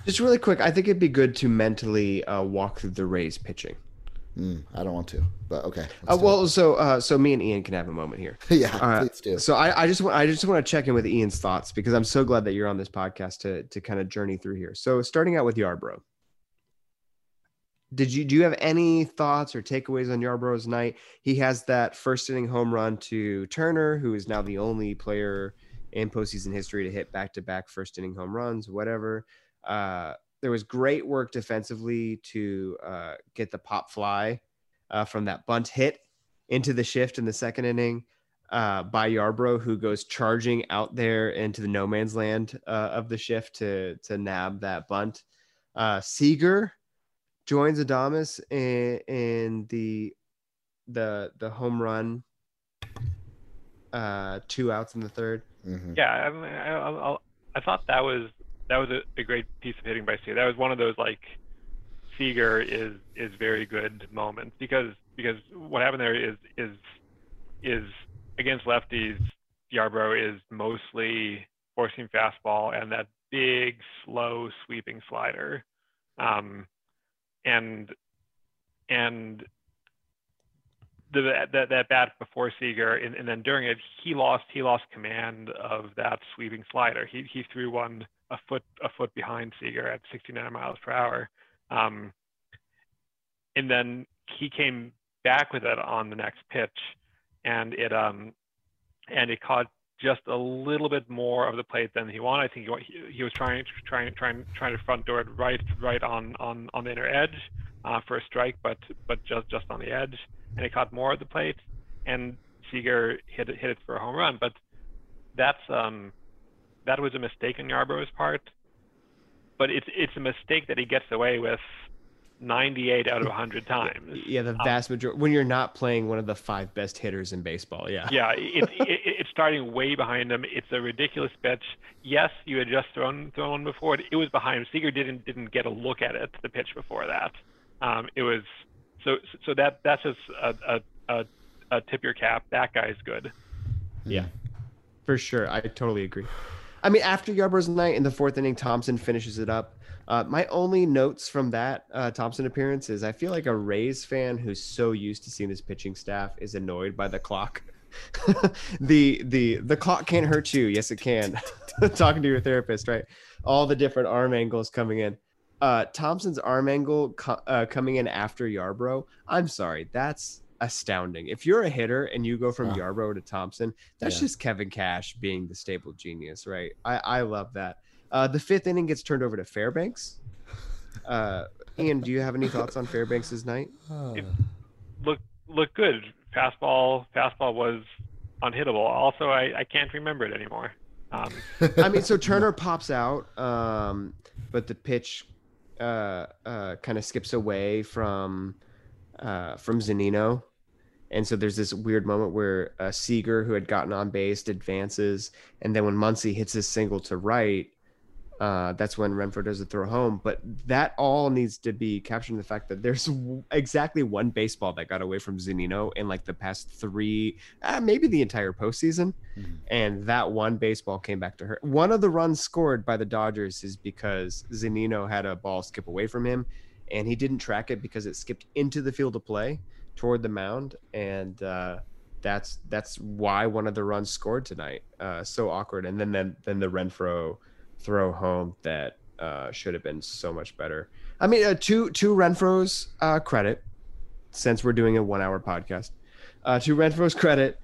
Just really quick, I think it'd be good to mentally uh, walk through the Rays pitching. Mm, I don't want to, but okay. Uh, well, so uh, so me and Ian can have a moment here. yeah, Uh, please do. So I, I just want I just want to check in with Ian's thoughts because I'm so glad that you're on this podcast to to kind of journey through here. So starting out with Yarbrough, did you do you have any thoughts or takeaways on Yarbrough's night? He has that first inning home run to Turner, who is now the only player in postseason history to hit back to back first inning home runs. Whatever. Uh, There was great work defensively to uh, get the pop fly uh, from that bunt hit into the shift in the second inning uh, by Yarbrough, who goes charging out there into the no man's land uh, of the shift to to nab that bunt. Uh, Seager joins Adames in, in the the the home run, uh, two outs in the third. Mm-hmm. Yeah, I, I, I, I thought that was that was a, a great piece of hitting by Seager. That was one of those like Seager is is very good moments because because what happened there is is is against lefties, Yarbrough is mostly forcing fastball and that big slow sweeping slider, um, and and the that that bat before Seager and, and then during it he lost he lost command of that sweeping slider. He he threw one a foot a foot behind Seager at sixty-nine miles per hour, um, and then he came back with it on the next pitch, and it um and it caught just a little bit more of the plate than he wanted. I think he, he was trying trying trying trying to front door it right right on on on the inner edge uh, for a strike, but but just just on the edge, and it caught more of the plate, and Seager hit it hit it for a home run. But that's um. That was a mistake on Yarbrough's part, but it's it's a mistake that he gets away with ninety-eight out of one hundred times. Yeah, the vast um, majority when you're not playing one of the five best hitters in baseball. Yeah. Yeah, it, it, it's starting way behind him. It's a ridiculous pitch. Yes, you had just thrown thrown one before it. It was behind him. Seager didn't didn't get a look at it. The pitch before that, um, it was so so that that's just a a, a a tip your cap. That guy's good. Yeah, for sure. I totally agree. I mean, after Yarbrough's night in the fourth inning, Thompson finishes it up. Uh, my only notes from that uh, Thompson appearance is I feel like a Rays fan who's so used to seeing this pitching staff is annoyed by the clock. the the the clock can't hurt you. Yes, it can. Talking to your therapist, right? All the different arm angles coming in. Uh, Thompson's arm angle co- uh, coming in after Yarbrough. I'm sorry, that's astounding. If you're a hitter and you go from wow. Yarbrough to Thompson, that's yeah. just Kevin Cash being the stable genius, right? I, I love that. Uh, the fifth inning gets turned over to Fairbanks. Uh, Ian, do you have any thoughts on Fairbanks' night? It look look good. Fastball fastball was unhittable. Also, I, I can't remember it anymore. Um, I mean, so Turner pops out, um, but the pitch uh, uh, kind of skips away from uh, from Zunino. And so there's this weird moment where uh, Seager, who had gotten on base, advances. And then when Muncy hits his single to right, uh, that's when Renfroe does the throw home. But that all needs to be captured in the fact that there's w- exactly one baseball that got away from Zunino in like the past three, uh, maybe the entire postseason. Mm-hmm. And that one baseball came back to her. One of the runs scored by the Dodgers is because Zunino had a ball skip away from him, and he didn't track it because it skipped into the field of play toward the mound, and uh, that's that's why one of the runs scored tonight. Uh, so awkward, and then then then the Renfroe throw home that uh, should have been so much better. I mean, uh, to to Renfroe's uh, credit, since we're doing a one-hour podcast, uh, to Renfroe's credit,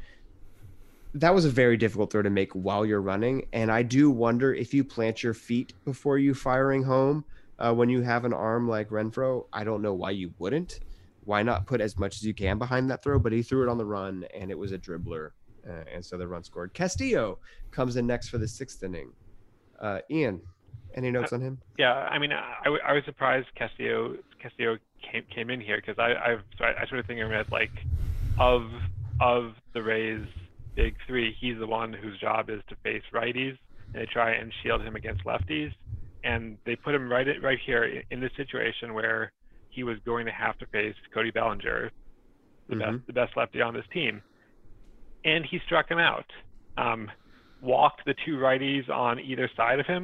that was a very difficult throw to make while you're running, and I do wonder if you plant your feet before you firing home uh, when you have an arm like Renfroe. I don't know why you wouldn't. Why not put as much as you can behind that throw? But he threw it on the run, and it was a dribbler, uh, and so the run scored. Castillo comes in next for the sixth inning. Uh, Ian, any notes uh, on him? Yeah, I mean, I, I was surprised Castillo Castillo came came in here because I I've so I, I sort of think of him as like of of the Rays' big three, he's the one whose job is to face righties, and they try and shield him against lefties, and they put him right right here in, in this situation where he was going to have to face Cody Bellinger, the mm-hmm. best the best lefty on this team, and he struck him out. Um, walked the two righties on either side of him,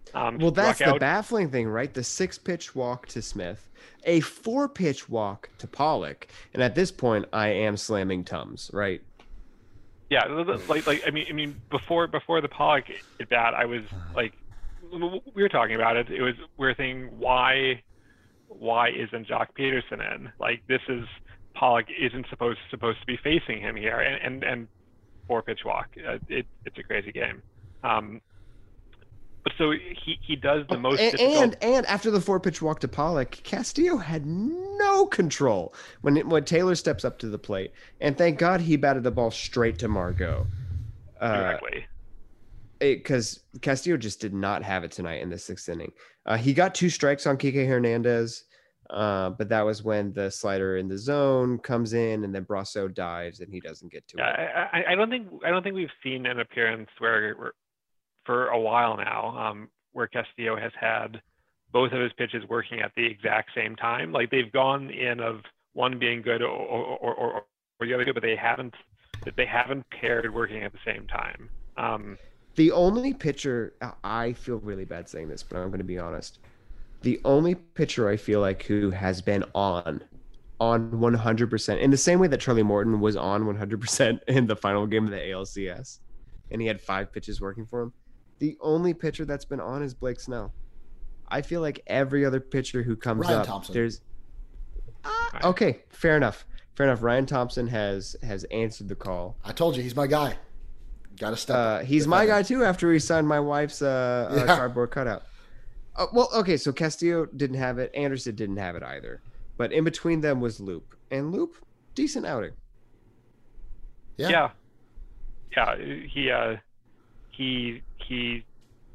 Um, Well, that's struck the out. baffling thing, right? The six pitch walk to Smith, a four pitch walk to Pollock, and at this point, I am slamming Tums, right? Yeah, like like I mean I mean before before the Pollock at bat, I was like, we were talking about it. It was we were thinking why why isn't Jock Peterson in? Like this is Pollock isn't supposed supposed to be facing him here, and and, and four pitch walk. Uh, it, it's a crazy game. Um, but so he, he does the most and, difficult. and and after the four pitch walk to Pollock, Castillo had no control when it, when Taylor steps up to the plate, and thank God he batted the ball straight to Margot. Uh, Exactly. Because Castillo just did not have it tonight in the sixth inning. Uh, he got two strikes on Kike Hernandez, uh, but that was when the slider in the zone comes in, and then Brasso dives, and he doesn't get to it. Yeah, I, I, I don't think I don't think we've seen an appearance where, where for a while now, um, where Castillo has had both of his pitches working at the exact same time. Like they've gone in of one being good or or, or, or the other good, but they haven't they haven't paired working at the same time. Um, The only pitcher, I feel really bad saying this, but I'm going to be honest. The only pitcher I feel like who has been on, on one hundred percent, in the same way that Charlie Morton was on one hundred percent in the final game of the A L C S, and he had five pitches working for him. The only pitcher that's been on is Blake Snell. I feel like every other pitcher who comes Ryan up, Thompson. there's uh, okay, fair enough, fair enough. Ryan Thompson has has answered the call. I told you he's my guy. Got to step. Uh, he's my guy too. After he signed my wife's uh, uh, Yeah. cardboard cutout. Uh, well, okay, so Castillo didn't have it. Anderson didn't have it either. But in between them was Loop, and Loop, decent outing. Yeah. yeah, yeah. He uh, he he.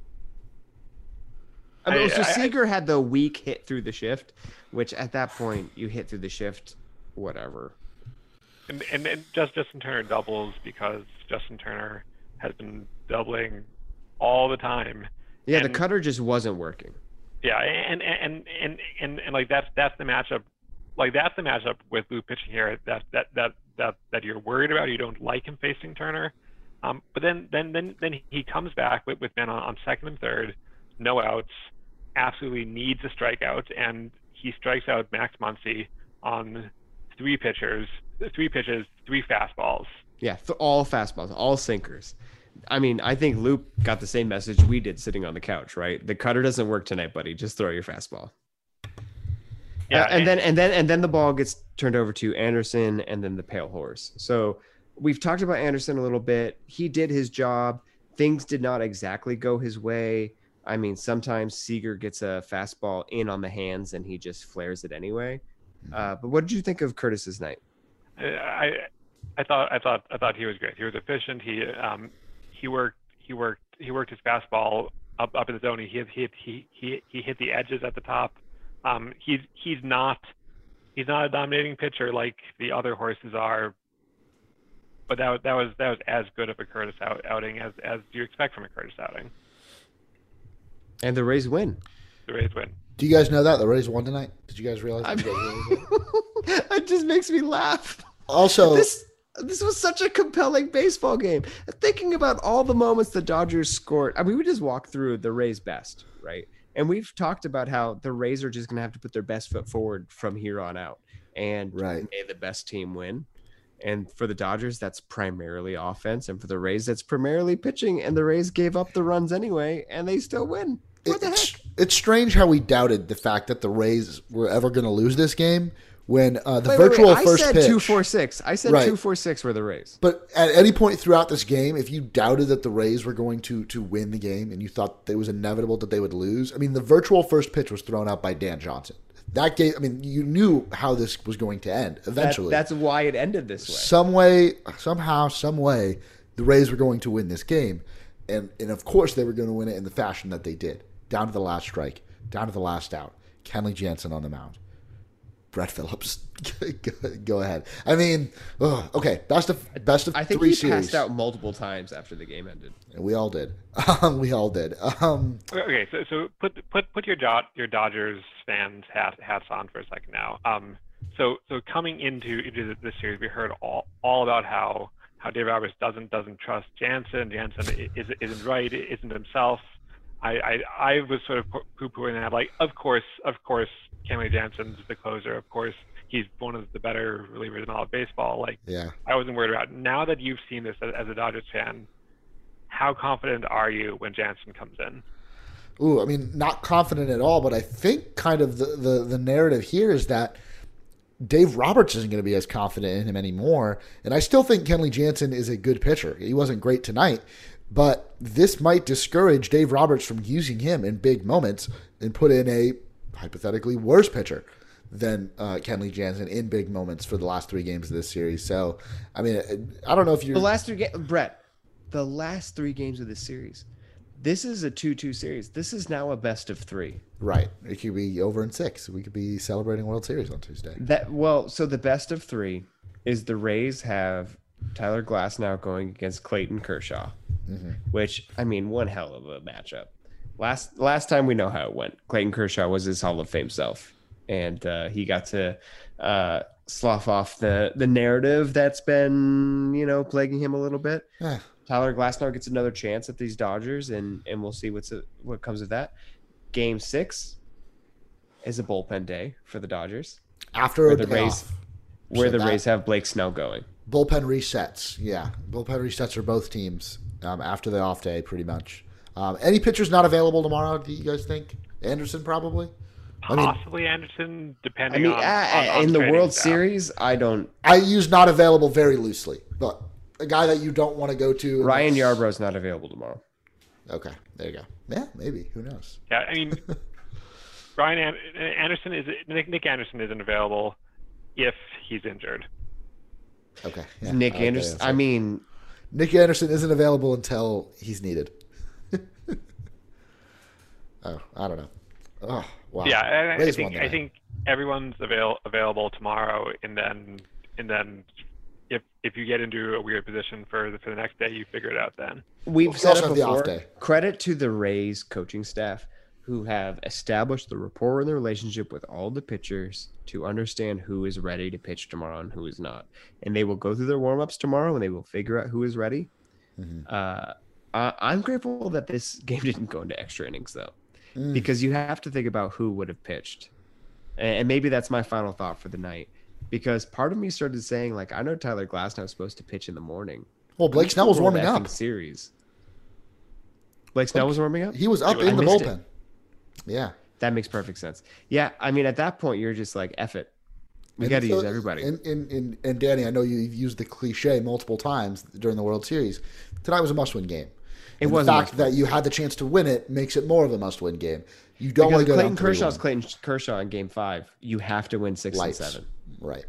I mean, I- so I- Seager had the weak hit through the shift, which at that point you hit through the shift, whatever. And, and, and just Justin Turner doubles because Justin Turner has been doubling all the time. Yeah, the And- cutter just wasn't working. Yeah, and and and and, and like that's that's the matchup, like that's the matchup with Lou pitching here. That that that that that you're worried about. You don't like him facing Turner, um, but then then then then he comes back with with men on, on second and third, no outs, absolutely needs a strikeout, and he strikes out Max Muncy on three pitchers, three pitches, three fastballs. Yeah, th- all fastballs, all sinkers. I mean, I think Loop got the same message we did sitting on the couch, right? The cutter doesn't work tonight, buddy. Just throw your fastball. Yeah, Uh, and then and then and then the ball gets turned over to Anderson and then the Pale Horse. So we've talked about Anderson a little bit. He did his job. Things did not exactly go his way. I mean, sometimes Seager gets a fastball in on the hands and he just flares it anyway. Uh, but what did you think of Curtis's night? I I thought I thought I thought he was great. He was efficient. He um he worked he worked he worked his fastball up up in the zone. He hit he hit, he he he hit the edges at the top. Um he's he's not he's not a dominating pitcher like the other horses are. But that was that was that was as good of a Curtis out, outing as as you expect from a Curtis outing. And the Rays win. The Rays win. Do you guys know that the Rays won tonight? Did you guys realize? I That? You guys realize that? It just makes me laugh. Also, This this was such a compelling baseball game. Thinking about all the moments the Dodgers scored. I mean, we just walked through the Rays' best, right? And we've talked about how the Rays are just going to have to put their best foot forward from here on out. And Right. may the best team win. And for the Dodgers, that's primarily offense. And for the Rays, that's primarily pitching. And the Rays gave up the runs anyway, and they still win. What the it's, heck? it's strange how we doubted the fact that the Rays were ever going to lose this game when uh, the Wait, wait, virtual wait. first I said pitch. two four six. I said Right. two four six were the Rays. But at any point throughout this game, if you doubted that the Rays were going to to win the game and you thought it was inevitable that they would lose, I mean, the virtual first pitch was thrown out by Dan Johnson. That game, I mean, you knew how this was going to end That- eventually. that's why it ended this way. Some way, somehow, some way, the Rays were going to win this game. And, and of course, they were going to win it in the fashion that they did. Down to the last strike, down to the last out. Kenley Jansen on the mound. Brett Phillips, go, go ahead. I mean, ugh, okay, best of best of I think three he series. passed out multiple times after the game ended. And we all did. Um, we all did. Um, Okay, so so put put put your Dod- your Dodgers fans hat, hats on for a second now. Um, so so coming into into this series, we heard all all about how how Dave Roberts doesn't doesn't trust Jansen. Jansen is isn't right, isn't himself. I, I I was sort of poo-pooing that. Like, of course, of course, Kenley Jansen's the closer. Of course, he's one of the better relievers in all of baseball. Like, yeah. I wasn't worried about it. Now that you've seen this as, as a Dodgers fan, how confident are you when Jansen comes in? Ooh, I mean, not confident at all, but I think kind of the, the, the narrative here is that Dave Roberts isn't going to be as confident in him anymore. And I still think Kenley Jansen is a good pitcher. He wasn't great tonight, but this might discourage Dave Roberts from using him in big moments and put in a hypothetically worse pitcher than uh, Kenley Jansen in big moments for the last three games of this series. So, I mean, I don't know if you're... The last three games, Brett, the last three games of this series, this is a two two series. This is now a best of three. Right. It could be over in six. We could be celebrating World Series on Tuesday. That Well, so the best of three is the Rays have Tyler Glasnow going against Clayton Kershaw, mm-hmm. which, I mean, one hell of a matchup. Last last time we know how it went. Clayton Kershaw was his Hall of Fame self, and uh, he got to uh, slough off the, the narrative that's been, you know, plaguing him a little bit. Yeah. Tyler Glasnow gets another chance at these Dodgers, and, and we'll see what's what comes of that. Game six is a bullpen day for the Dodgers. After where a the day Rays, off. where So the that- Rays have Blake Snell going. Bullpen resets. Yeah. Bullpen resets for both teams um, after the off day, pretty much. Um, any pitchers not available tomorrow, do you guys think? Anderson, probably? I mean, Possibly Anderson, I depending mean, on, uh, on, on in the trading World staff. Series, I don't. I use not available very loosely, but a guy that you don't want to go to. Ryan Yarbrough's not available tomorrow. Okay, there you go. Yeah, maybe. Who knows? Yeah, I mean, Brian An- Anderson is Nick, Nick Anderson isn't available if he's injured. Okay. Yeah, Nick I like that Anderson. answer. I mean, Nick Anderson isn't available until he's needed. oh, I don't know. Oh, wow. Yeah, and I Rays think won I tonight. think everyone's avail- available tomorrow, and then and then if if you get into a weird position for the for the next day, you figure it out then. we've We said also it have the off before. day. Credit to the Rays coaching staff who have established the rapport and the relationship with all the pitchers to understand who is ready to pitch tomorrow and who is not. And they will go through their warm-ups tomorrow and they will figure out who is ready. Mm-hmm. Uh, I, I'm grateful that this game didn't go into extra innings, though, Mm. because you have to think about who would have pitched. And, and maybe that's my final thought for the night, because part of me started saying, like, I know Tyler Glasnow is supposed to pitch in the morning. Well, Blake Snell was warming up. Series. Blake Snell was warming up? He was up I in the missed it. bullpen. Yeah. That makes perfect sense. Yeah, I mean, at that point, you're just like, F it. We And got to so- use everybody. And, and, and, and Danny, I know you've used the cliche multiple times during the World Series. Tonight was a must-win game. It And was the a fact that you had the chance to win it makes it more of a must-win game. You don't want Because to go Clayton down three Kershaw's one. Clayton Kershaw in game five. You have to win six Lights. and seven. Right.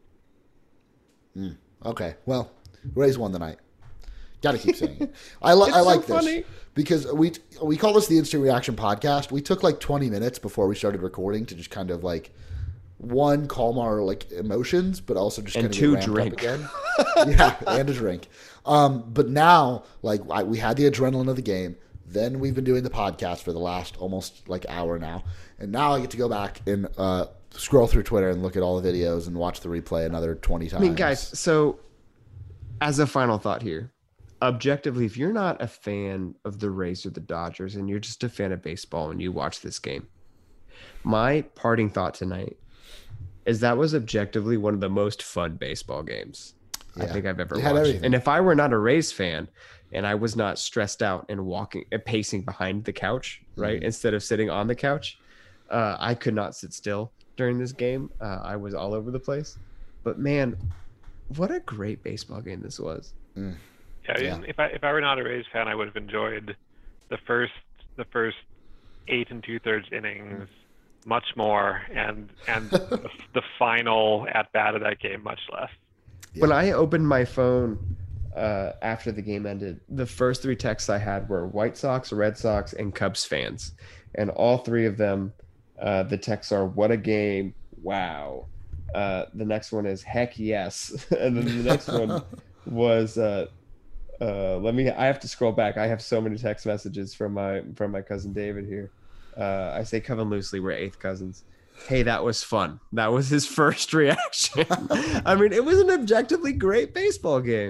Mm, okay. Well, Rays won the night. Got to keep saying it. I, li- It's I so like funny. this because we we call this the Instant Reaction Podcast. We took like twenty minutes before we started recording to just kind of like one calm our like emotions, but also just And kind of two get ramped drink. up again. Yeah, and a drink. Um, but now, like I, we had the adrenaline of the game. Then we've been doing the podcast for the last almost like hour now, and now I get to go back and uh, scroll through Twitter and look at all the videos and watch the replay another twenty times. I mean, guys, so as a final thought here, objectively, if you're not a fan of the Rays or the Dodgers and you're just a fan of baseball and you watch this game, my parting thought tonight is that was objectively one of the most fun baseball games I Yeah. think I've ever It had watched. everything. And if I were not a Rays fan and I was not stressed out and walking and pacing behind the couch, right, Mm-hmm. instead of sitting on the couch, uh, I could not sit still during this game. Uh, I was all over the place. But man, what a great baseball game this was. Yeah, Yeah. if I if I were not a Rays fan, I would have enjoyed the first the first eight and two thirds innings much more, and and the, the final at bat of that game much less. When I opened my phone uh, after the game ended, the first three texts I had were White Sox, Red Sox, and Cubs fans. And all three of them, uh, the texts are, what a game. Wow. Uh, the next one is, heck yes. And then the next one was, uh, uh, let me, I have to scroll back. I have so many text messages from my, from my cousin David here. Uh, I say Kevin loosely, we're eighth cousins. Hey, that was fun. That was his first reaction. I mean, it was an objectively great baseball game.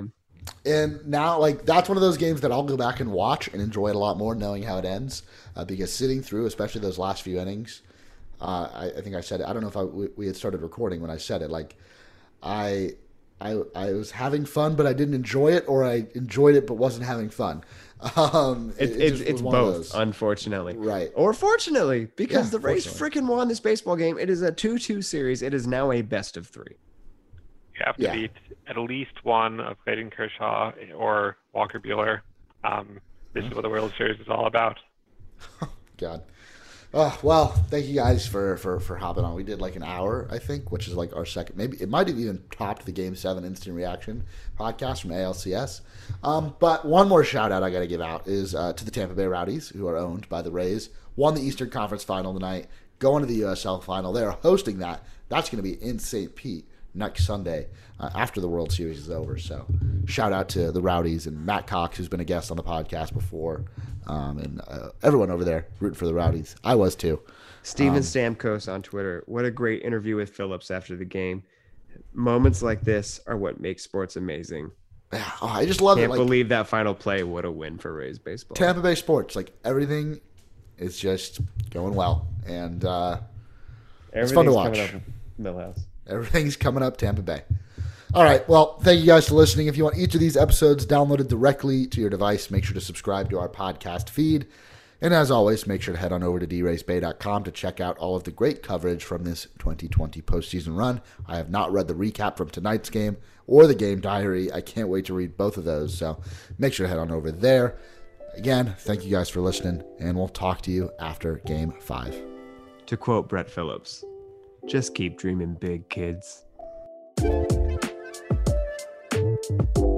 And now, like, that's one of those games that I'll go back and watch and enjoy it a lot more knowing how it ends. Uh, because sitting through, especially those last few innings, uh, I, I think I said it. I don't know if I, we, we had started recording when I said it. Like, I, I, I was having fun, but I didn't enjoy it, or I enjoyed it but wasn't having fun. Um, It, it it's just it's was one of both, those. unfortunately. Right. Or fortunately, because Yeah, the Rays fortunately. freaking won this baseball game. It is a two two series. It is now a best of three. You have to Yeah. beat at least one of Clayton Kershaw or Walker Buehler. Um, this is what the World Series is all about. God. Oh, well, thank you guys for, for, for hopping on. We did like an hour, I think, which is like our second. Maybe it might have even topped the Game seven Instant Reaction podcast from A L C S. Um, but one more shout out I got to give out is uh, to the Tampa Bay Rowdies, who are owned by the Rays. Won the Eastern Conference Final tonight, going to the U S L Final. They are hosting that. That's going to be in Saint Pete next Sunday uh, after the World Series is over. So shout out to the Rowdies and Matt Cox, who's been a guest on the podcast before, um, and uh, everyone over there rooting for the Rowdies. I was too. Steven Um, Stamkos on Twitter. What a great interview with Phillips after the game. Moments like this are what make sports amazing. Yeah, oh, I just love Can't it. Like, believe that final play. What a win for Rays baseball. Tampa Bay sports, like everything is just going well, and uh, it's fun to watch. Coming up with Millhouse. Everything's coming up Tampa Bay. All right. Well, thank you guys for listening. If you want each of these episodes downloaded directly to your device, make sure to subscribe to our podcast feed. And as always, make sure to head on over to d race bay dot com to check out all of the great coverage from this twenty twenty postseason run. I have not read the recap from tonight's game or the game diary. I can't wait to read both of those. So make sure to head on over there. Again, thank you guys for listening, and we'll talk to you after game five. To quote Brett Phillips, just keep dreaming big, kids.